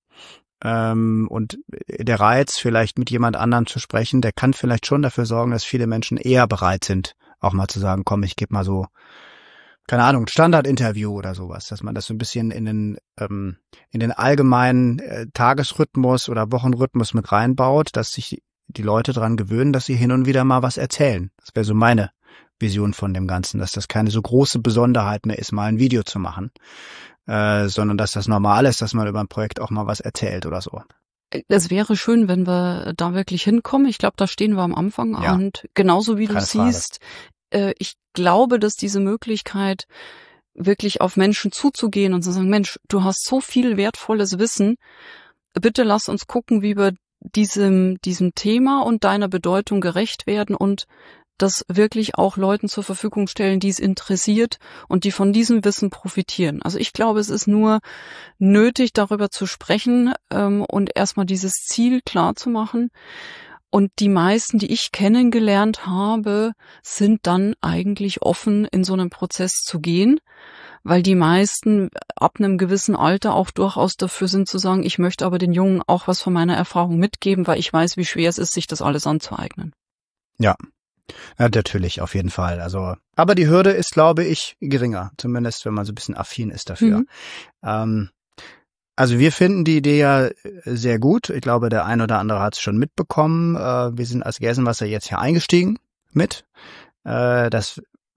Und der Reiz, vielleicht mit jemand anderem zu sprechen, der kann vielleicht schon dafür sorgen, dass viele Menschen eher bereit sind, auch mal zu sagen, komm, ich gebe mal so, keine Ahnung, ein Standardinterview oder sowas, dass man das so ein bisschen in den allgemeinen Tagesrhythmus oder Wochenrhythmus mit reinbaut, dass sich die Leute dran gewöhnen, dass sie hin und wieder mal was erzählen. Das wäre so meine Vision von dem Ganzen, dass das keine so große Besonderheit mehr ist, mal ein Video zu machen, sondern dass das normal ist, dass man über ein Projekt auch mal was erzählt oder so. Es wäre schön, wenn wir da wirklich hinkommen. Ich glaube, da stehen wir am Anfang. Ja. Und genauso wie du siehst, ich glaube, dass diese Möglichkeit, wirklich auf Menschen zuzugehen und zu sagen, Mensch, du hast so viel wertvolles Wissen, bitte lass uns gucken, wie wir diesem Thema und deiner Bedeutung gerecht werden und das wirklich auch Leuten zur Verfügung stellen, die es interessiert und die von diesem Wissen profitieren. Also ich glaube, es ist nur nötig, darüber zu sprechen und erstmal dieses Ziel klar zu machen. Und die meisten, die ich kennengelernt habe, sind dann eigentlich offen, in so einen Prozess zu gehen, weil die meisten ab einem gewissen Alter auch durchaus dafür sind zu sagen, ich möchte aber den Jungen auch was von meiner Erfahrung mitgeben, weil ich weiß, wie schwer es ist, sich das alles anzueignen. Ja, natürlich, auf jeden Fall. Also, aber die Hürde ist, glaube ich, geringer, zumindest wenn man so ein bisschen affin ist dafür. Mhm. Also wir finden die Idee ja sehr gut. Ich glaube, der ein oder andere hat es schon mitbekommen. Wir sind als Gelsenwasser jetzt hier eingestiegen mit. Das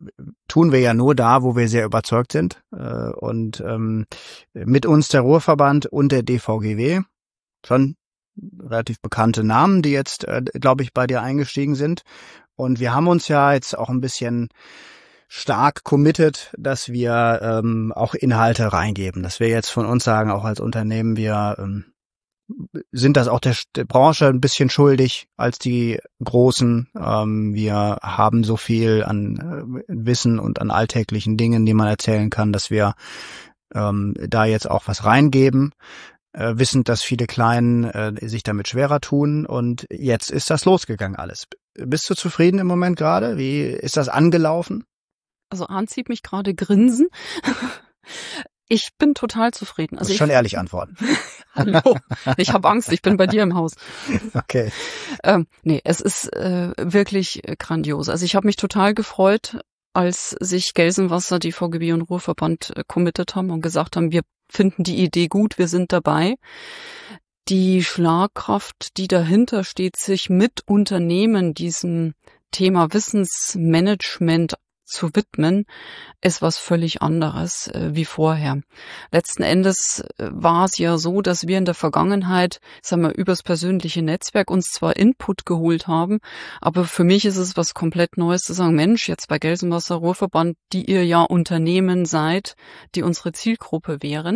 tun wir ja nur da, wo wir sehr überzeugt sind. Und mit uns der Ruhrverband und der DVGW, schon relativ bekannte Namen, die jetzt, glaube ich, bei dir eingestiegen sind. Und wir haben uns ja jetzt auch ein bisschen stark committed, dass wir auch Inhalte reingeben. Dass wir jetzt von uns sagen, auch als Unternehmen, wir sind das auch der Branche ein bisschen schuldig als die Großen. Wir haben so viel an Wissen und an alltäglichen Dingen, die man erzählen kann, dass wir da jetzt auch was reingeben, wissend, dass viele Kleinen sich damit schwerer tun. Und jetzt ist das losgegangen alles. Bist du zufrieden im Moment gerade? Wie ist das angelaufen? Also Arndt sieht mich gerade grinsen. Ich bin total zufrieden. Also schon ehrlich antworten. Hallo, ich habe Angst, ich bin bei dir im Haus. Okay. Nee, es ist wirklich grandios. Also ich habe mich total gefreut, als sich Gelsenwasser, DVGW und Ruhrverband committed haben und gesagt haben, wir finden die Idee gut, wir sind dabei. Die Schlagkraft, die dahinter steht, sich mit Unternehmen diesem Thema Wissensmanagement zu widmen, ist was völlig anderes wie vorher. Letzten Endes war es ja so, dass wir in der Vergangenheit, sagen wir, übers persönliche Netzwerk uns zwar Input geholt haben, aber für mich ist es was komplett Neues zu sagen, Mensch, jetzt bei Gelsenwasser Ruhrverband, die ihr ja Unternehmen seid, die unsere Zielgruppe wären,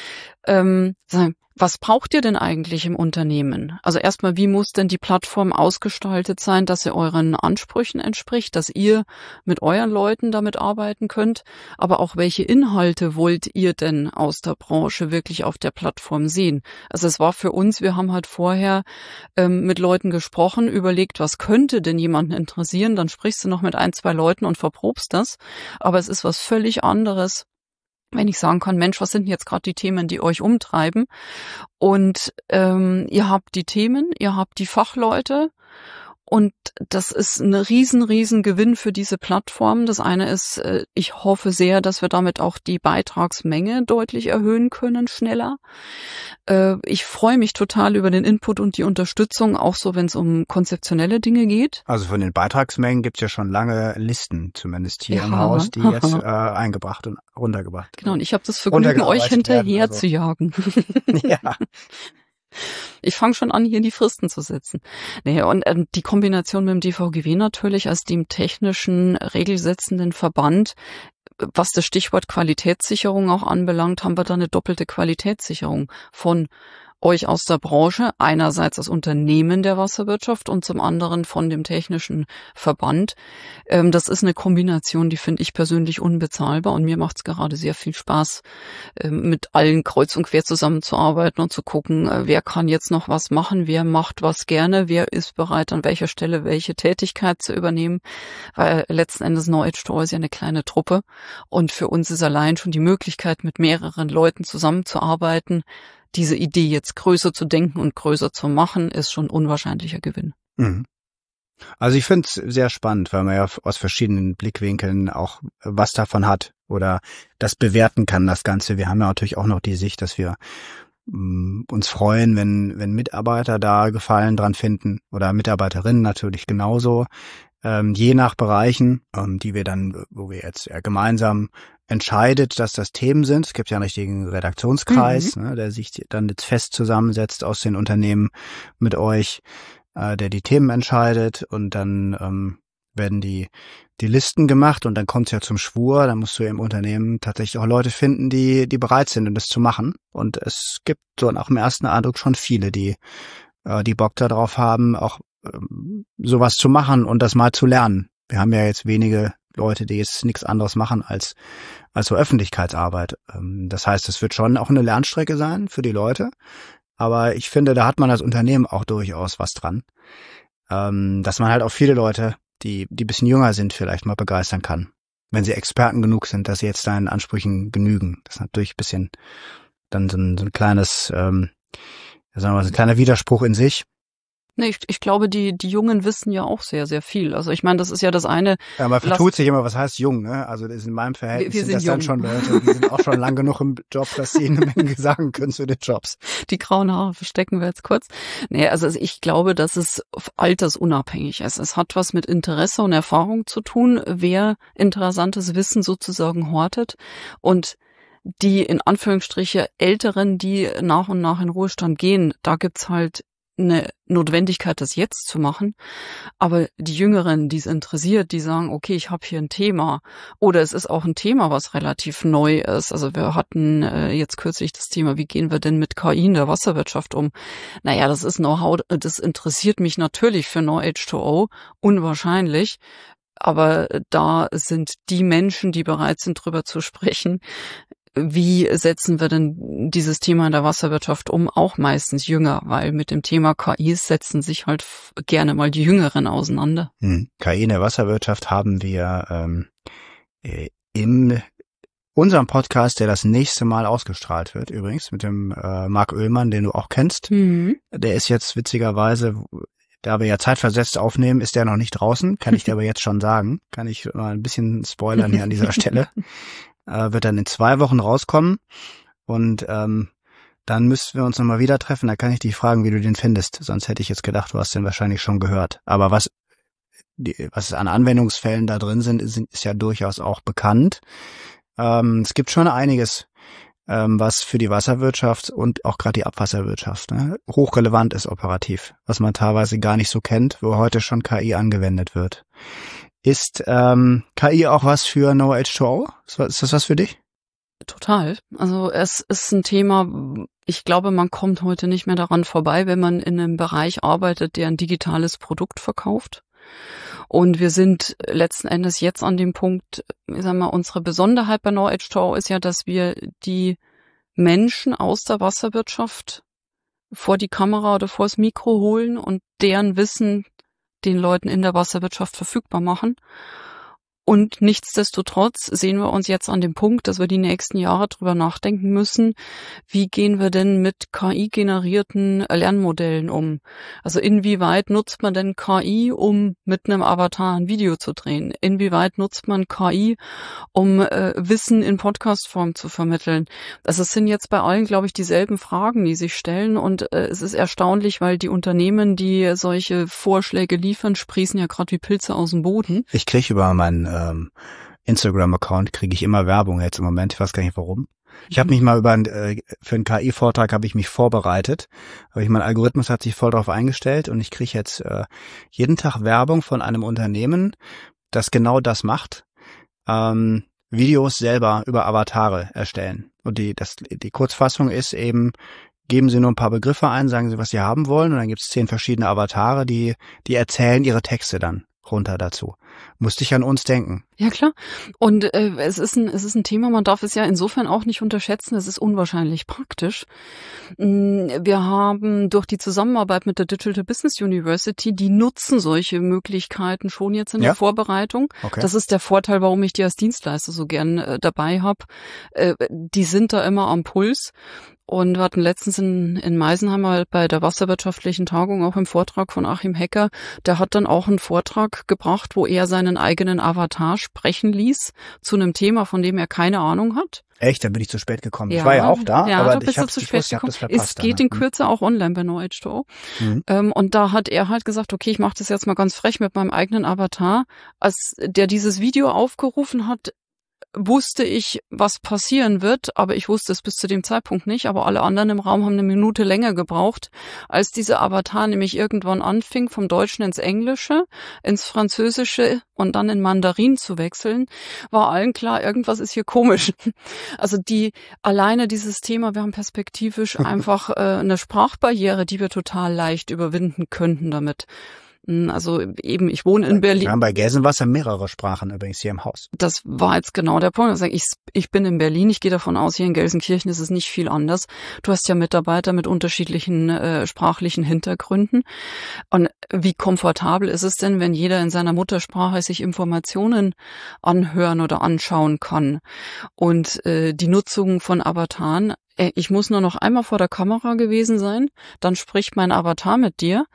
sagen, was braucht ihr denn eigentlich im Unternehmen? Also erstmal, wie muss denn die Plattform ausgestaltet sein, dass sie euren Ansprüchen entspricht, dass ihr mit euren Leuten damit arbeiten könnt? Aber auch, welche Inhalte wollt ihr denn aus der Branche wirklich auf der Plattform sehen? Also es war für uns, wir haben halt vorher mit Leuten gesprochen, überlegt, was könnte denn jemanden interessieren? Dann sprichst du noch mit 1, 2 Leuten und verprobst das. Aber es ist was völlig anderes, wenn ich sagen kann, Mensch, was sind denn jetzt gerade die Themen, die euch umtreiben? Und ihr habt die Themen, ihr habt die Fachleute und das ist ein riesen Gewinn für diese Plattform. Das eine ist, ich hoffe sehr, dass wir damit auch die Beitragsmenge deutlich erhöhen können, schneller. Ich freue mich total über den Input und die Unterstützung, auch so, wenn es um konzeptionelle Dinge geht. Also von den Beitragsmengen gibt's ja schon lange Listen, zumindest hier im Haus, die jetzt eingebracht und runtergebracht. Genau, und ich habe das Vergnügen, euch hinterher zu jagen. Ja. Ich fange schon an, hier die Fristen zu setzen. Nee, und die Kombination mit dem DVGW natürlich als dem technischen, regelsetzenden Verband, was das Stichwort Qualitätssicherung auch anbelangt, haben wir da eine doppelte Qualitätssicherung von euch aus der Branche, einerseits als Unternehmen der Wasserwirtschaft und zum anderen von dem technischen Verband. Das ist eine Kombination, die finde ich persönlich unbezahlbar und mir macht es gerade sehr viel Spaß, mit allen kreuz und quer zusammenzuarbeiten und zu gucken, wer kann jetzt noch was machen, wer macht was gerne, wer ist bereit, an welcher Stelle welche Tätigkeit zu übernehmen, weil letzten Endes Knowledge Store ist ja eine kleine Truppe und für uns ist allein schon die Möglichkeit, mit mehreren Leuten zusammenzuarbeiten, diese Idee jetzt größer zu denken und größer zu machen, ist schon ein unwahrscheinlicher Gewinn. Mhm. Also ich finde es sehr spannend, weil man ja aus verschiedenen Blickwinkeln auch was davon hat oder das bewerten kann, das Ganze. Wir haben ja natürlich auch noch die Sicht, dass wir uns freuen, wenn Mitarbeiter da Gefallen dran finden oder Mitarbeiterinnen natürlich genauso, je nach Bereichen, die wir dann, wo wir jetzt ja gemeinsam entscheidet, dass das Themen sind. Es gibt ja einen richtigen Redaktionskreis, der sich dann jetzt fest zusammensetzt aus den Unternehmen mit euch, der die Themen entscheidet und dann werden die Listen gemacht und dann kommt es ja zum Schwur. Dann musst du im Unternehmen tatsächlich auch Leute finden, die bereit sind, das zu machen. Und es gibt so nach dem ersten Eindruck schon viele, die Bock darauf haben, auch sowas zu machen und das mal zu lernen. Wir haben ja jetzt wenige Leute, die jetzt nichts anderes machen als so Öffentlichkeitsarbeit. Das heißt, es wird schon auch eine Lernstrecke sein für die Leute. Aber ich finde, da hat man als Unternehmen auch durchaus was dran. Dass man halt auch viele Leute, die ein bisschen jünger sind, vielleicht mal begeistern kann. Wenn sie Experten genug sind, dass sie jetzt deinen Ansprüchen genügen. Das ist natürlich ein bisschen dann so ein kleines, sagen wir mal, so ein kleiner Widerspruch in sich. Nee, ich glaube, die Jungen wissen ja auch sehr, sehr viel. Also ich meine, das ist ja das eine. Ja, man vertut sich immer, was heißt jung, ne? Also das ist in meinem Verhältnis wir sind das jung. Dann schon Leute, die sind auch schon lang genug im Job, dass sie eine Menge sagen können zu den Jobs. Die grauen Haare verstecken wir jetzt kurz. Nee, also ich glaube, dass es altersunabhängig ist. Es hat was mit Interesse und Erfahrung zu tun, wer interessantes Wissen sozusagen hortet. Und die in Anführungsstriche Älteren, die nach und nach in Ruhestand gehen, da gibt's halt eine Notwendigkeit, das jetzt zu machen. Aber die Jüngeren, die es interessiert, die sagen, okay, ich habe hier ein Thema. Oder es ist auch ein Thema, was relativ neu ist. Also wir hatten jetzt kürzlich das Thema, wie gehen wir denn mit KI in der Wasserwirtschaft um? Naja, das ist Know-how, das interessiert mich natürlich für No-H2O, unwahrscheinlich. Aber da sind die Menschen, die bereit sind, drüber zu sprechen, wie setzen wir denn dieses Thema in der Wasserwirtschaft um? Auch meistens jünger, weil mit dem Thema KI setzen sich halt gerne mal die Jüngeren auseinander. KI in der Wasserwirtschaft haben wir in unserem Podcast, der das nächste Mal ausgestrahlt wird, übrigens mit dem Marc Oehlmann, den du auch kennst. Der ist jetzt witzigerweise, da wir ja zeitversetzt aufnehmen, ist der noch nicht draußen, kann ich dir aber jetzt schon sagen. Kann ich mal ein bisschen spoilern hier an dieser Stelle. Wird dann in 2 Wochen rauskommen und dann müssten wir uns nochmal wieder treffen. Da kann ich dich fragen, wie du den findest. Sonst hätte ich jetzt gedacht, du hast den wahrscheinlich schon gehört. Aber was an Anwendungsfällen da drin sind, ist ja durchaus auch bekannt. Es gibt schon einiges, was für die Wasserwirtschaft und auch gerade die Abwasserwirtschaft hochrelevant ist operativ, was man teilweise gar nicht so kennt, wo heute schon KI angewendet wird. Ist KI auch was für No-H2O? Ist das was für dich? Total. Also es ist ein Thema, ich glaube, man kommt heute nicht mehr daran vorbei, wenn man in einem Bereich arbeitet, der ein digitales Produkt verkauft. Und wir sind letzten Endes jetzt an dem Punkt, ich sag mal, unsere Besonderheit bei No-H2O ist ja, dass wir die Menschen aus der Wasserwirtschaft vor die Kamera oder vors Mikro holen und deren Wissen den Leuten in der Wasserwirtschaft verfügbar machen. Und nichtsdestotrotz sehen wir uns jetzt an dem Punkt, dass wir die nächsten Jahre drüber nachdenken müssen, wie gehen wir denn mit KI-generierten Lernmodellen um? Also inwieweit nutzt man denn KI, um mit einem Avatar ein Video zu drehen? Inwieweit nutzt man KI, um Wissen in Podcast-Form zu vermitteln? Also es sind jetzt bei allen, glaube ich, dieselben Fragen, die sich stellen. Und es ist erstaunlich, weil die Unternehmen, die solche Vorschläge liefern, sprießen ja gerade wie Pilze aus dem Boden. Ich kriege über meinen Instagram-Account kriege ich immer Werbung jetzt im Moment. Ich weiß gar nicht warum. Ich habe mich mal für einen KI-Vortrag habe ich mich vorbereitet. Aber mein Algorithmus hat sich voll darauf eingestellt und ich kriege jetzt jeden Tag Werbung von einem Unternehmen, das genau das macht. Videos selber über Avatare erstellen. Und die Kurzfassung ist eben, geben Sie nur ein paar Begriffe ein, sagen Sie, was Sie haben wollen, und dann gibt es 10 verschiedene Avatare, die erzählen ihre Texte dann runter dazu. Musste ich an uns denken. Ja, klar. Und es ist ein Thema, man darf es ja insofern auch nicht unterschätzen, es ist unwahrscheinlich praktisch. Wir haben durch die Zusammenarbeit mit der Digital Business University, die nutzen solche Möglichkeiten schon jetzt in der Vorbereitung. Okay. Das ist der Vorteil, warum ich die als Dienstleister so gern dabei habe. Die sind da immer am Puls. Und wir hatten letztens in Meisenheim mal bei der wasserwirtschaftlichen Tagung auch im Vortrag von Achim Hecker, der hat dann auch einen Vortrag gebracht, wo er seinen eigenen Avatar sprechen ließ zu einem Thema, von dem er keine Ahnung hat. Echt? Da bin ich zu spät gekommen. Ich war ja auch da, aber ich habe das verpasst. Es geht in Kürze auch online bei No-H2O. Und da hat er halt gesagt, okay, ich mache das jetzt mal ganz frech mit meinem eigenen Avatar. Als der dieses Video aufgerufen hat, wusste ich, was passieren wird, aber ich wusste es bis zu dem Zeitpunkt nicht. Aber alle anderen im Raum haben eine Minute länger gebraucht, als dieser Avatar nämlich irgendwann anfing, vom Deutschen ins Englische, ins Französische und dann in Mandarin zu wechseln, war allen klar, irgendwas ist hier komisch. Also alleine dieses Thema, wir haben perspektivisch einfach eine Sprachbarriere, die wir total leicht überwinden könnten damit. Also eben, ich wohne in Berlin. Wir haben bei Gelsenwasser mehrere Sprachen übrigens hier im Haus. Das war jetzt genau der Punkt. Ich bin in Berlin, ich gehe davon aus, hier in Gelsenkirchen ist es nicht viel anders. Du hast ja Mitarbeiter mit unterschiedlichen sprachlichen Hintergründen. Und wie komfortabel ist es denn, wenn jeder in seiner Muttersprache sich Informationen anhören oder anschauen kann? Und die Nutzung von Avataren, ich muss nur noch einmal vor der Kamera gewesen sein, dann spricht mein Avatar mit dir,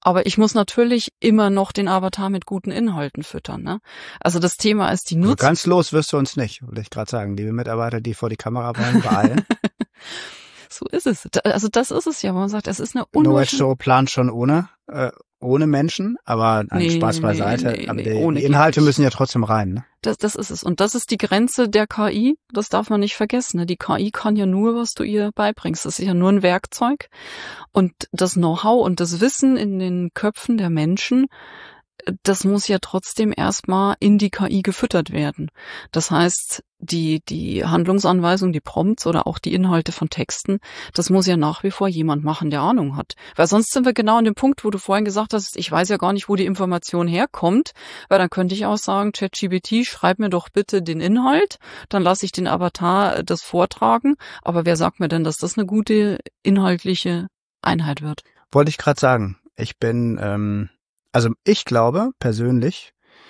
Aber ich muss natürlich immer noch den Avatar mit guten Inhalten füttern, ne? Also das Thema ist die Also Nutzung. ganz los wirst du uns nicht, wollte ich gerade sagen. Liebe Mitarbeiter, die vor die Kamera wollen, beeilen. So ist es. Also das ist es ja, wo man sagt, es ist eine No Edge Show plant schon ohne Menschen, aber Nee, Spaß beiseite. nee, aber ohne die Inhalte geht nicht. müssen ja trotzdem rein, ne? Das ist es. Und das ist die Grenze der KI. Das darf man nicht vergessen. Ne? Die KI kann ja nur, was du ihr beibringst. Das ist ja nur ein Werkzeug. Und das Know-how und das Wissen in den Köpfen der Menschen, das muss ja trotzdem erstmal in die KI gefüttert werden. Das heißt, die Handlungsanweisung, die Prompts oder auch die Inhalte von Texten, das muss ja nach wie vor jemand machen, der Ahnung hat. Weil sonst sind wir genau an dem Punkt, wo du vorhin gesagt hast, ich weiß ja gar nicht, wo die Information herkommt, weil dann könnte ich auch sagen, ChatGPT, schreib mir doch bitte den Inhalt, dann lasse ich den Avatar das vortragen, aber wer sagt mir denn, dass das eine gute inhaltliche Einheit wird? Wollte ich gerade sagen. Also ich glaube persönlich,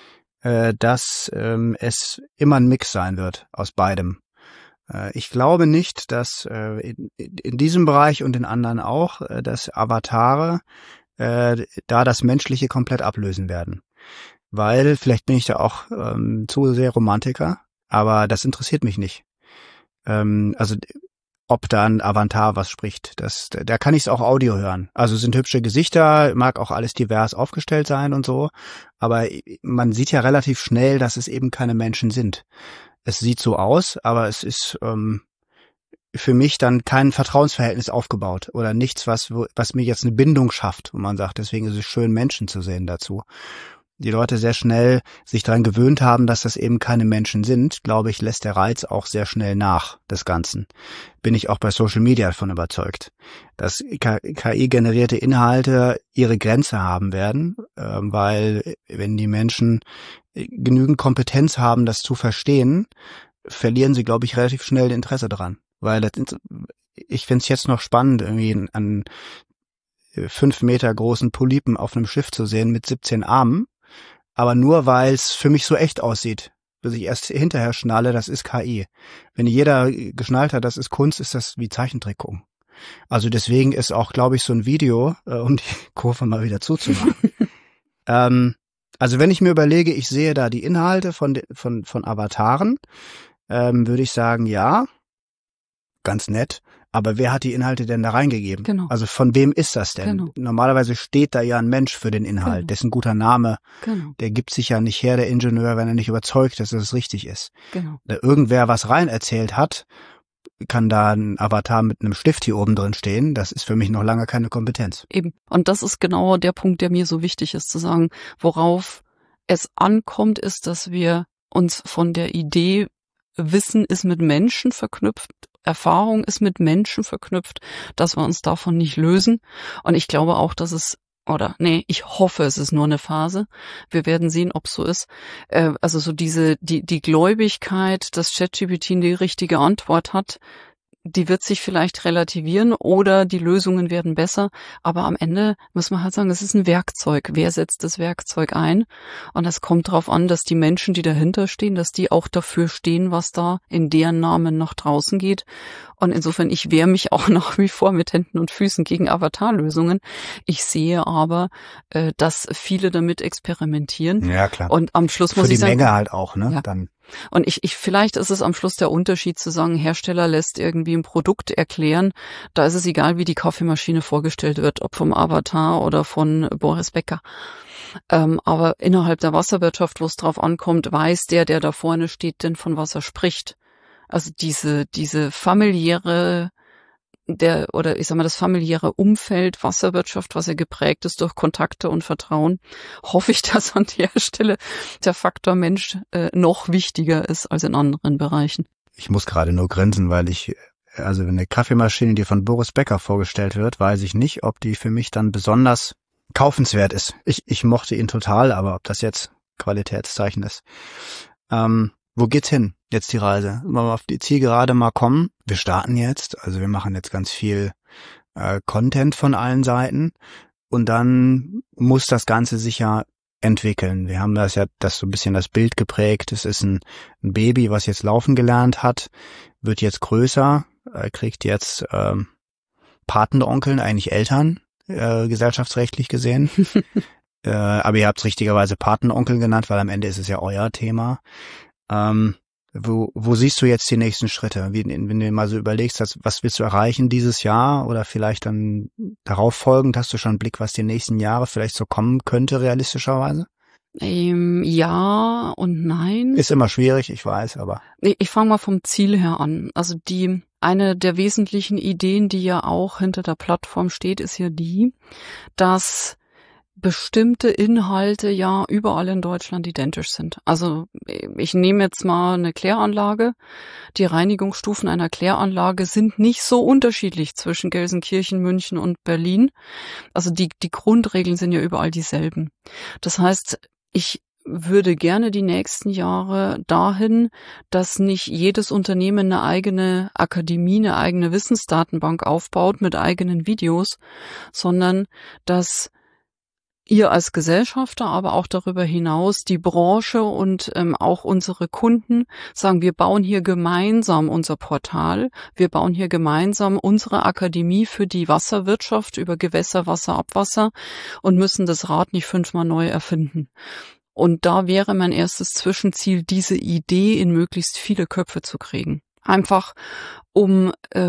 dass es immer ein Mix sein wird aus beidem. Ich glaube nicht, dass in diesem Bereich und in anderen auch, dass Avatare da das Menschliche komplett ablösen werden. Weil, vielleicht bin ich da auch zu sehr Romantiker, aber das interessiert mich nicht. Also ob da ein Avatar was spricht. Da kann ich es auch Audio hören. Also sind hübsche Gesichter, mag auch alles divers aufgestellt sein und so, aber man sieht ja relativ schnell, dass es eben keine Menschen sind. Es sieht so aus, aber es ist für mich dann kein Vertrauensverhältnis aufgebaut oder nichts, was mir jetzt eine Bindung schafft, wo man sagt, deswegen ist es schön, Menschen zu sehen dazu. Die Leute sehr schnell sich daran gewöhnt haben, dass das eben keine Menschen sind, glaube ich, lässt der Reiz auch sehr schnell nach des Ganzen. Bin ich auch bei Social Media davon überzeugt, dass KI-generierte Inhalte ihre Grenze haben werden, weil wenn die Menschen genügend Kompetenz haben, das zu verstehen, verlieren sie, glaube ich, relativ schnell Interesse daran. Weil ich finde es jetzt noch spannend, irgendwie an 5 Meter großen Polypen auf einem Schiff zu sehen mit 17 Armen. Aber nur, weil es für mich so echt aussieht, bis ich erst hinterher schnalle, das ist KI. Wenn jeder geschnallt hat, das ist Kunst, ist das wie Zeichentrick gucken. Also deswegen ist auch, glaube ich, so ein Video, um die Kurve mal wieder zuzumachen. Also wenn ich mir überlege, ich sehe da die Inhalte von Avataren, würde ich sagen, ja, ganz nett. Aber wer hat die Inhalte denn da reingegeben? Genau. Also von wem ist das denn? Genau. Normalerweise steht da ja ein Mensch für den Inhalt, Genau. dessen guter Name, Genau. der gibt sich ja nicht her, der Ingenieur, wenn er nicht überzeugt ist, dass es richtig ist. Genau. Da irgendwer was rein erzählt hat, kann da ein Avatar mit einem Stift hier oben drin stehen. Das ist für mich noch lange keine Kompetenz. Eben. Und das ist genau der Punkt, der mir so wichtig ist, zu sagen, worauf es ankommt, ist, dass wir uns von der Idee, Wissen ist mit Menschen verknüpft, Erfahrung ist mit Menschen verknüpft, dass wir uns davon nicht lösen. Und ich glaube auch, dass ich hoffe, es ist nur eine Phase. Wir werden sehen, ob es so ist. Also so die Gläubigkeit, dass ChatGPT die richtige Antwort hat, die wird sich vielleicht relativieren oder die Lösungen werden besser. Aber am Ende muss man halt sagen, es ist ein Werkzeug. Wer setzt das Werkzeug ein? Und es kommt darauf an, dass die Menschen, die dahinter stehen, dass die auch dafür stehen, was da in deren Namen nach draußen geht. Und insofern, ich wehre mich auch nach wie vor mit Händen und Füßen gegen Avatarlösungen. Ich sehe aber, dass viele damit experimentieren. Ja, klar. Und am Schluss muss für ich sagen, die Menge halt auch, ne? Ja. Dann. Und vielleicht ist es am Schluss der Unterschied zu sagen, Hersteller lässt irgendwie ein Produkt erklären. Da ist es egal, wie die Kaffeemaschine vorgestellt wird, ob vom Avatar oder von Boris Becker. Aber innerhalb der Wasserwirtschaft, wo es drauf ankommt, weiß der da vorne steht, denn von was er spricht. Also diese familiäre, das familiäre Umfeld Wasserwirtschaft, was ja geprägt ist durch Kontakte und Vertrauen, hoffe ich, dass an der Stelle der Faktor Mensch noch wichtiger ist als in anderen Bereichen. Ich muss gerade nur grinsen, weil wenn eine Kaffeemaschine, die von Boris Becker vorgestellt wird, weiß ich nicht, ob die für mich dann besonders kaufenswert ist. Ich mochte ihn total, aber ob das jetzt Qualitätszeichen ist. Wo geht's hin? Jetzt die Reise. Wollen wir auf die Zielgerade mal kommen? Wir starten jetzt, also wir machen jetzt ganz viel Content von allen Seiten und dann muss das Ganze sich ja entwickeln. Wir haben das so ein bisschen das Bild geprägt. Es ist ein Baby, was jetzt laufen gelernt hat, wird jetzt größer, kriegt jetzt Patenonkeln, eigentlich Eltern, gesellschaftsrechtlich gesehen. Aber ihr habt es richtigerweise Patenonkel genannt, weil am Ende ist es ja euer Thema. Wo siehst du jetzt die nächsten Schritte? Wenn du dir mal so überlegst, was willst du erreichen dieses Jahr oder vielleicht dann darauf folgend, hast du schon einen Blick, was die nächsten Jahre vielleicht so kommen könnte, realistischerweise? Ja und nein. Ist immer schwierig, ich weiß, aber. Ich fange mal vom Ziel her an. Also eine der wesentlichen Ideen, die ja auch hinter der Plattform steht, ist ja die, dass bestimmte Inhalte ja überall in Deutschland identisch sind. Also ich nehme jetzt mal eine Kläranlage. Die Reinigungsstufen einer Kläranlage sind nicht so unterschiedlich zwischen Gelsenkirchen, München und Berlin. Also die Grundregeln sind ja überall dieselben. Das heißt, ich würde gerne die nächsten Jahre dahin, dass nicht jedes Unternehmen eine eigene Akademie, eine eigene Wissensdatenbank aufbaut mit eigenen Videos, sondern dass ihr als Gesellschafter, aber auch darüber hinaus die Branche und auch unsere Kunden sagen, wir bauen hier gemeinsam unser Portal, wir bauen hier gemeinsam unsere Akademie für die Wasserwirtschaft über Gewässer, Wasser, Abwasser und müssen das Rad nicht 5-mal neu erfinden. Und da wäre mein erstes Zwischenziel, diese Idee in möglichst viele Köpfe zu kriegen. Einfach um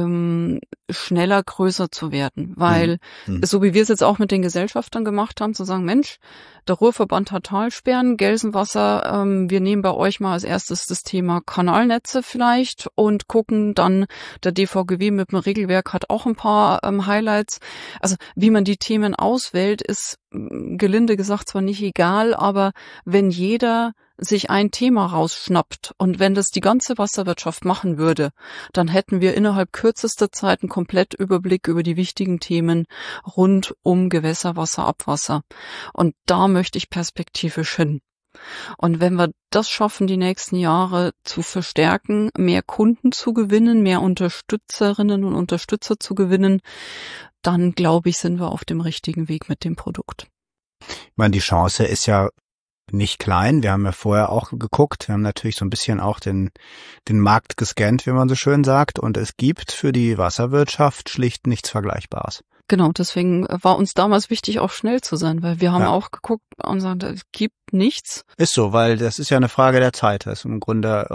schneller größer zu werden, weil so wie wir es jetzt auch mit den Gesellschaftern gemacht haben, zu sagen, Mensch, der Ruhrverband hat Talsperren, Gelsenwasser, wir nehmen bei euch mal als erstes das Thema Kanalnetze vielleicht und gucken dann, der DVGW mit dem Regelwerk hat auch ein paar Highlights. Also wie man die Themen auswählt, ist gelinde gesagt zwar nicht egal, aber wenn jeder sich ein Thema rausschnappt und wenn das die ganze Wasserwirtschaft machen würde, dann hätten wir innerhalb kürzester Zeit einen Komplettüberblick über die wichtigen Themen rund um Gewässer, Wasser, Abwasser. Und da möchte ich perspektivisch hin. Und wenn wir das schaffen, die nächsten Jahre zu verstärken, mehr Kunden zu gewinnen, mehr Unterstützerinnen und Unterstützer zu gewinnen, dann glaube ich, sind wir auf dem richtigen Weg mit dem Produkt. Ich meine, die Chance ist ja nicht klein. Wir haben ja vorher auch geguckt. Wir haben natürlich so ein bisschen auch den Markt gescannt, wie man so schön sagt. Und es gibt für die Wasserwirtschaft schlicht nichts Vergleichbares. Genau, deswegen war uns damals wichtig, auch schnell zu sein, weil wir haben auch geguckt und gesagt, es gibt nichts. Ist so, weil das ist ja eine Frage der Zeit. Das ist im Grunde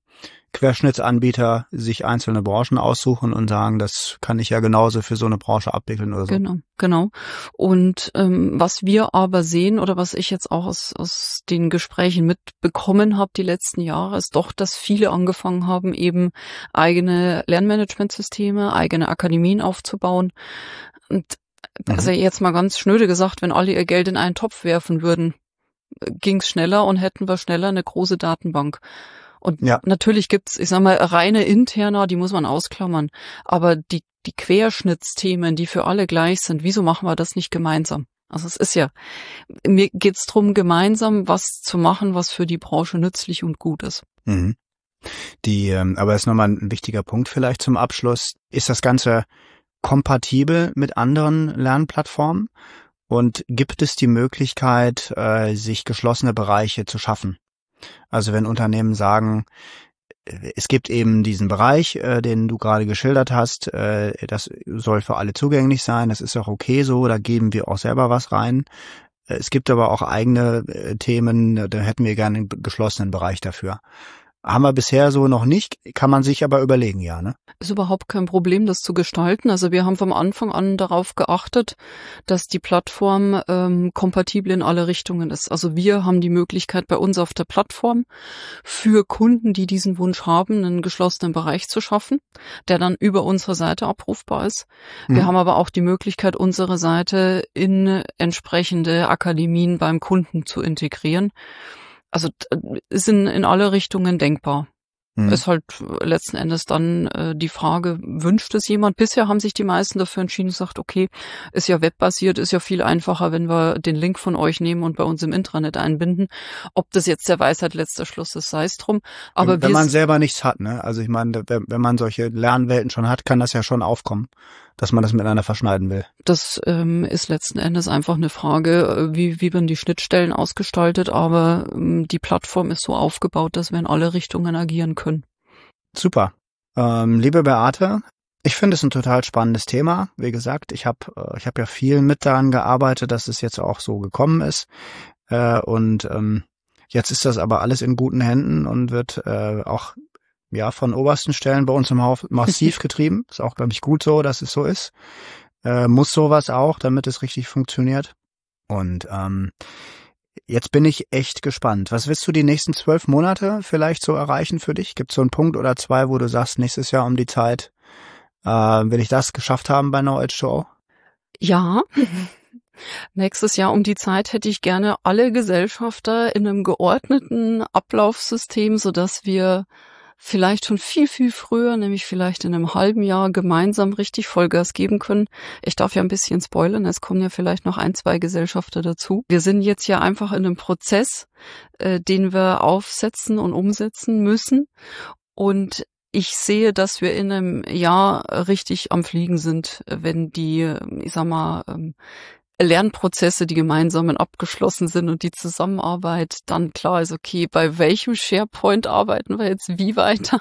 Querschnittsanbieter sich einzelne Branchen aussuchen und sagen, das kann ich ja genauso für so eine Branche abwickeln oder so. Genau. Und was wir aber sehen oder was ich jetzt auch aus den Gesprächen mitbekommen habe die letzten Jahre, ist doch, dass viele angefangen haben, eben eigene Lernmanagementsysteme, eigene Akademien aufzubauen. Und also jetzt mal ganz schnöde gesagt, wenn alle ihr Geld in einen Topf werfen würden, ging's schneller und hätten wir schneller eine große Datenbank. Und natürlich gibt's, ich sag mal, reine interner, die muss man ausklammern. Aber die Querschnittsthemen, die für alle gleich sind, wieso machen wir das nicht gemeinsam? Also es ist ja, mir geht's drum, gemeinsam was zu machen, was für die Branche nützlich und gut ist. Mhm. Aber das ist nochmal ein wichtiger Punkt vielleicht zum Abschluss. Ist das Ganze kompatibel mit anderen Lernplattformen? Und gibt es die Möglichkeit, sich geschlossene Bereiche zu schaffen? Also wenn Unternehmen sagen, es gibt eben diesen Bereich, den du gerade geschildert hast, das soll für alle zugänglich sein, das ist auch okay so, da geben wir auch selber was rein. Es gibt aber auch eigene Themen, da hätten wir gerne einen geschlossenen Bereich dafür. Haben wir bisher so noch nicht, kann man sich aber überlegen, ja, ne? Ist überhaupt kein Problem, das zu gestalten. Also wir haben vom Anfang an darauf geachtet, dass die Plattform kompatibel in alle Richtungen ist. Also wir haben die Möglichkeit bei uns auf der Plattform für Kunden, die diesen Wunsch haben, einen geschlossenen Bereich zu schaffen, der dann über unsere Seite abrufbar ist. Wir haben aber auch die Möglichkeit, unsere Seite in entsprechende Akademien beim Kunden zu integrieren. Also ist in alle Richtungen denkbar. Ist halt letzten Endes dann die Frage, wünscht es jemand? Bisher haben sich die meisten dafür entschieden und gesagt, okay, ist ja webbasiert, ist ja viel einfacher, wenn wir den Link von euch nehmen und bei uns im Intranet einbinden. Ob das jetzt der Weisheit letzter Schluss ist, sei es drum. Aber wenn man selber nichts hat, ne? Also ich meine, wenn man solche Lernwelten schon hat, kann das ja schon aufkommen, dass man das miteinander verschneiden will. Das ist letzten Endes einfach eine Frage, wie man die Schnittstellen ausgestaltet, aber die Plattform ist so aufgebaut, dass wir in alle Richtungen agieren können. Super. Liebe Beate, Ich finde es ein total spannendes Thema. Wie gesagt, ich habe ja viel mit daran gearbeitet, dass es jetzt auch so gekommen ist. Jetzt ist das aber alles in guten Händen und wird auch von obersten Stellen bei uns im Haus massiv getrieben. Ist auch, glaube ich, gut so, dass es so ist. Muss sowas auch, damit es richtig funktioniert. Und jetzt bin ich echt gespannt. Was willst du die nächsten 12 Monate vielleicht so erreichen für dich? Gibt es so einen Punkt oder zwei, wo du sagst, nächstes Jahr um die Zeit will ich das geschafft haben bei No-H2O? Ja. Nächstes Jahr um die Zeit hätte ich gerne alle Gesellschafter in einem geordneten Ablaufsystem, sodass wir vielleicht schon viel, viel früher, nämlich vielleicht in einem halben Jahr gemeinsam richtig Vollgas geben können. Ich darf ja ein bisschen spoilern, es kommen ja vielleicht noch 1, 2 Gesellschafter dazu. Wir sind jetzt ja einfach in einem Prozess, den wir aufsetzen und umsetzen müssen. Und ich sehe, dass wir in einem Jahr richtig am Fliegen sind, wenn die, Lernprozesse, die gemeinsamen abgeschlossen sind und die Zusammenarbeit dann klar ist, okay, bei welchem SharePoint arbeiten wir jetzt wie weiter?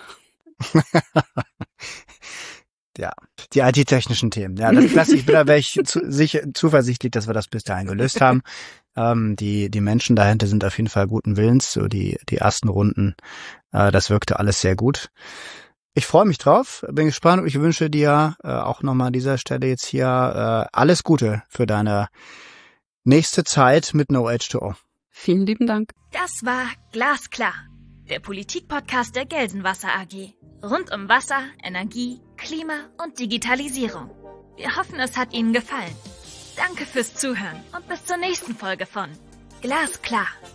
Ja, die IT-technischen Themen. Ja, das lasse ich, da wäre ich zuversichtlich, dass wir das bis dahin gelöst haben. Die Menschen dahinter sind auf jeden Fall guten Willens, so die ersten Runden, das wirkte alles sehr gut. Ich freue mich drauf, bin gespannt und ich wünsche dir auch nochmal an dieser Stelle jetzt hier alles Gute für deine nächste Zeit mit No-H2O. Vielen lieben Dank. Das war Glasklar, der Politik-Podcast der Gelsenwasser AG. Rund um Wasser, Energie, Klima und Digitalisierung. Wir hoffen, es hat Ihnen gefallen. Danke fürs Zuhören und bis zur nächsten Folge von Glasklar.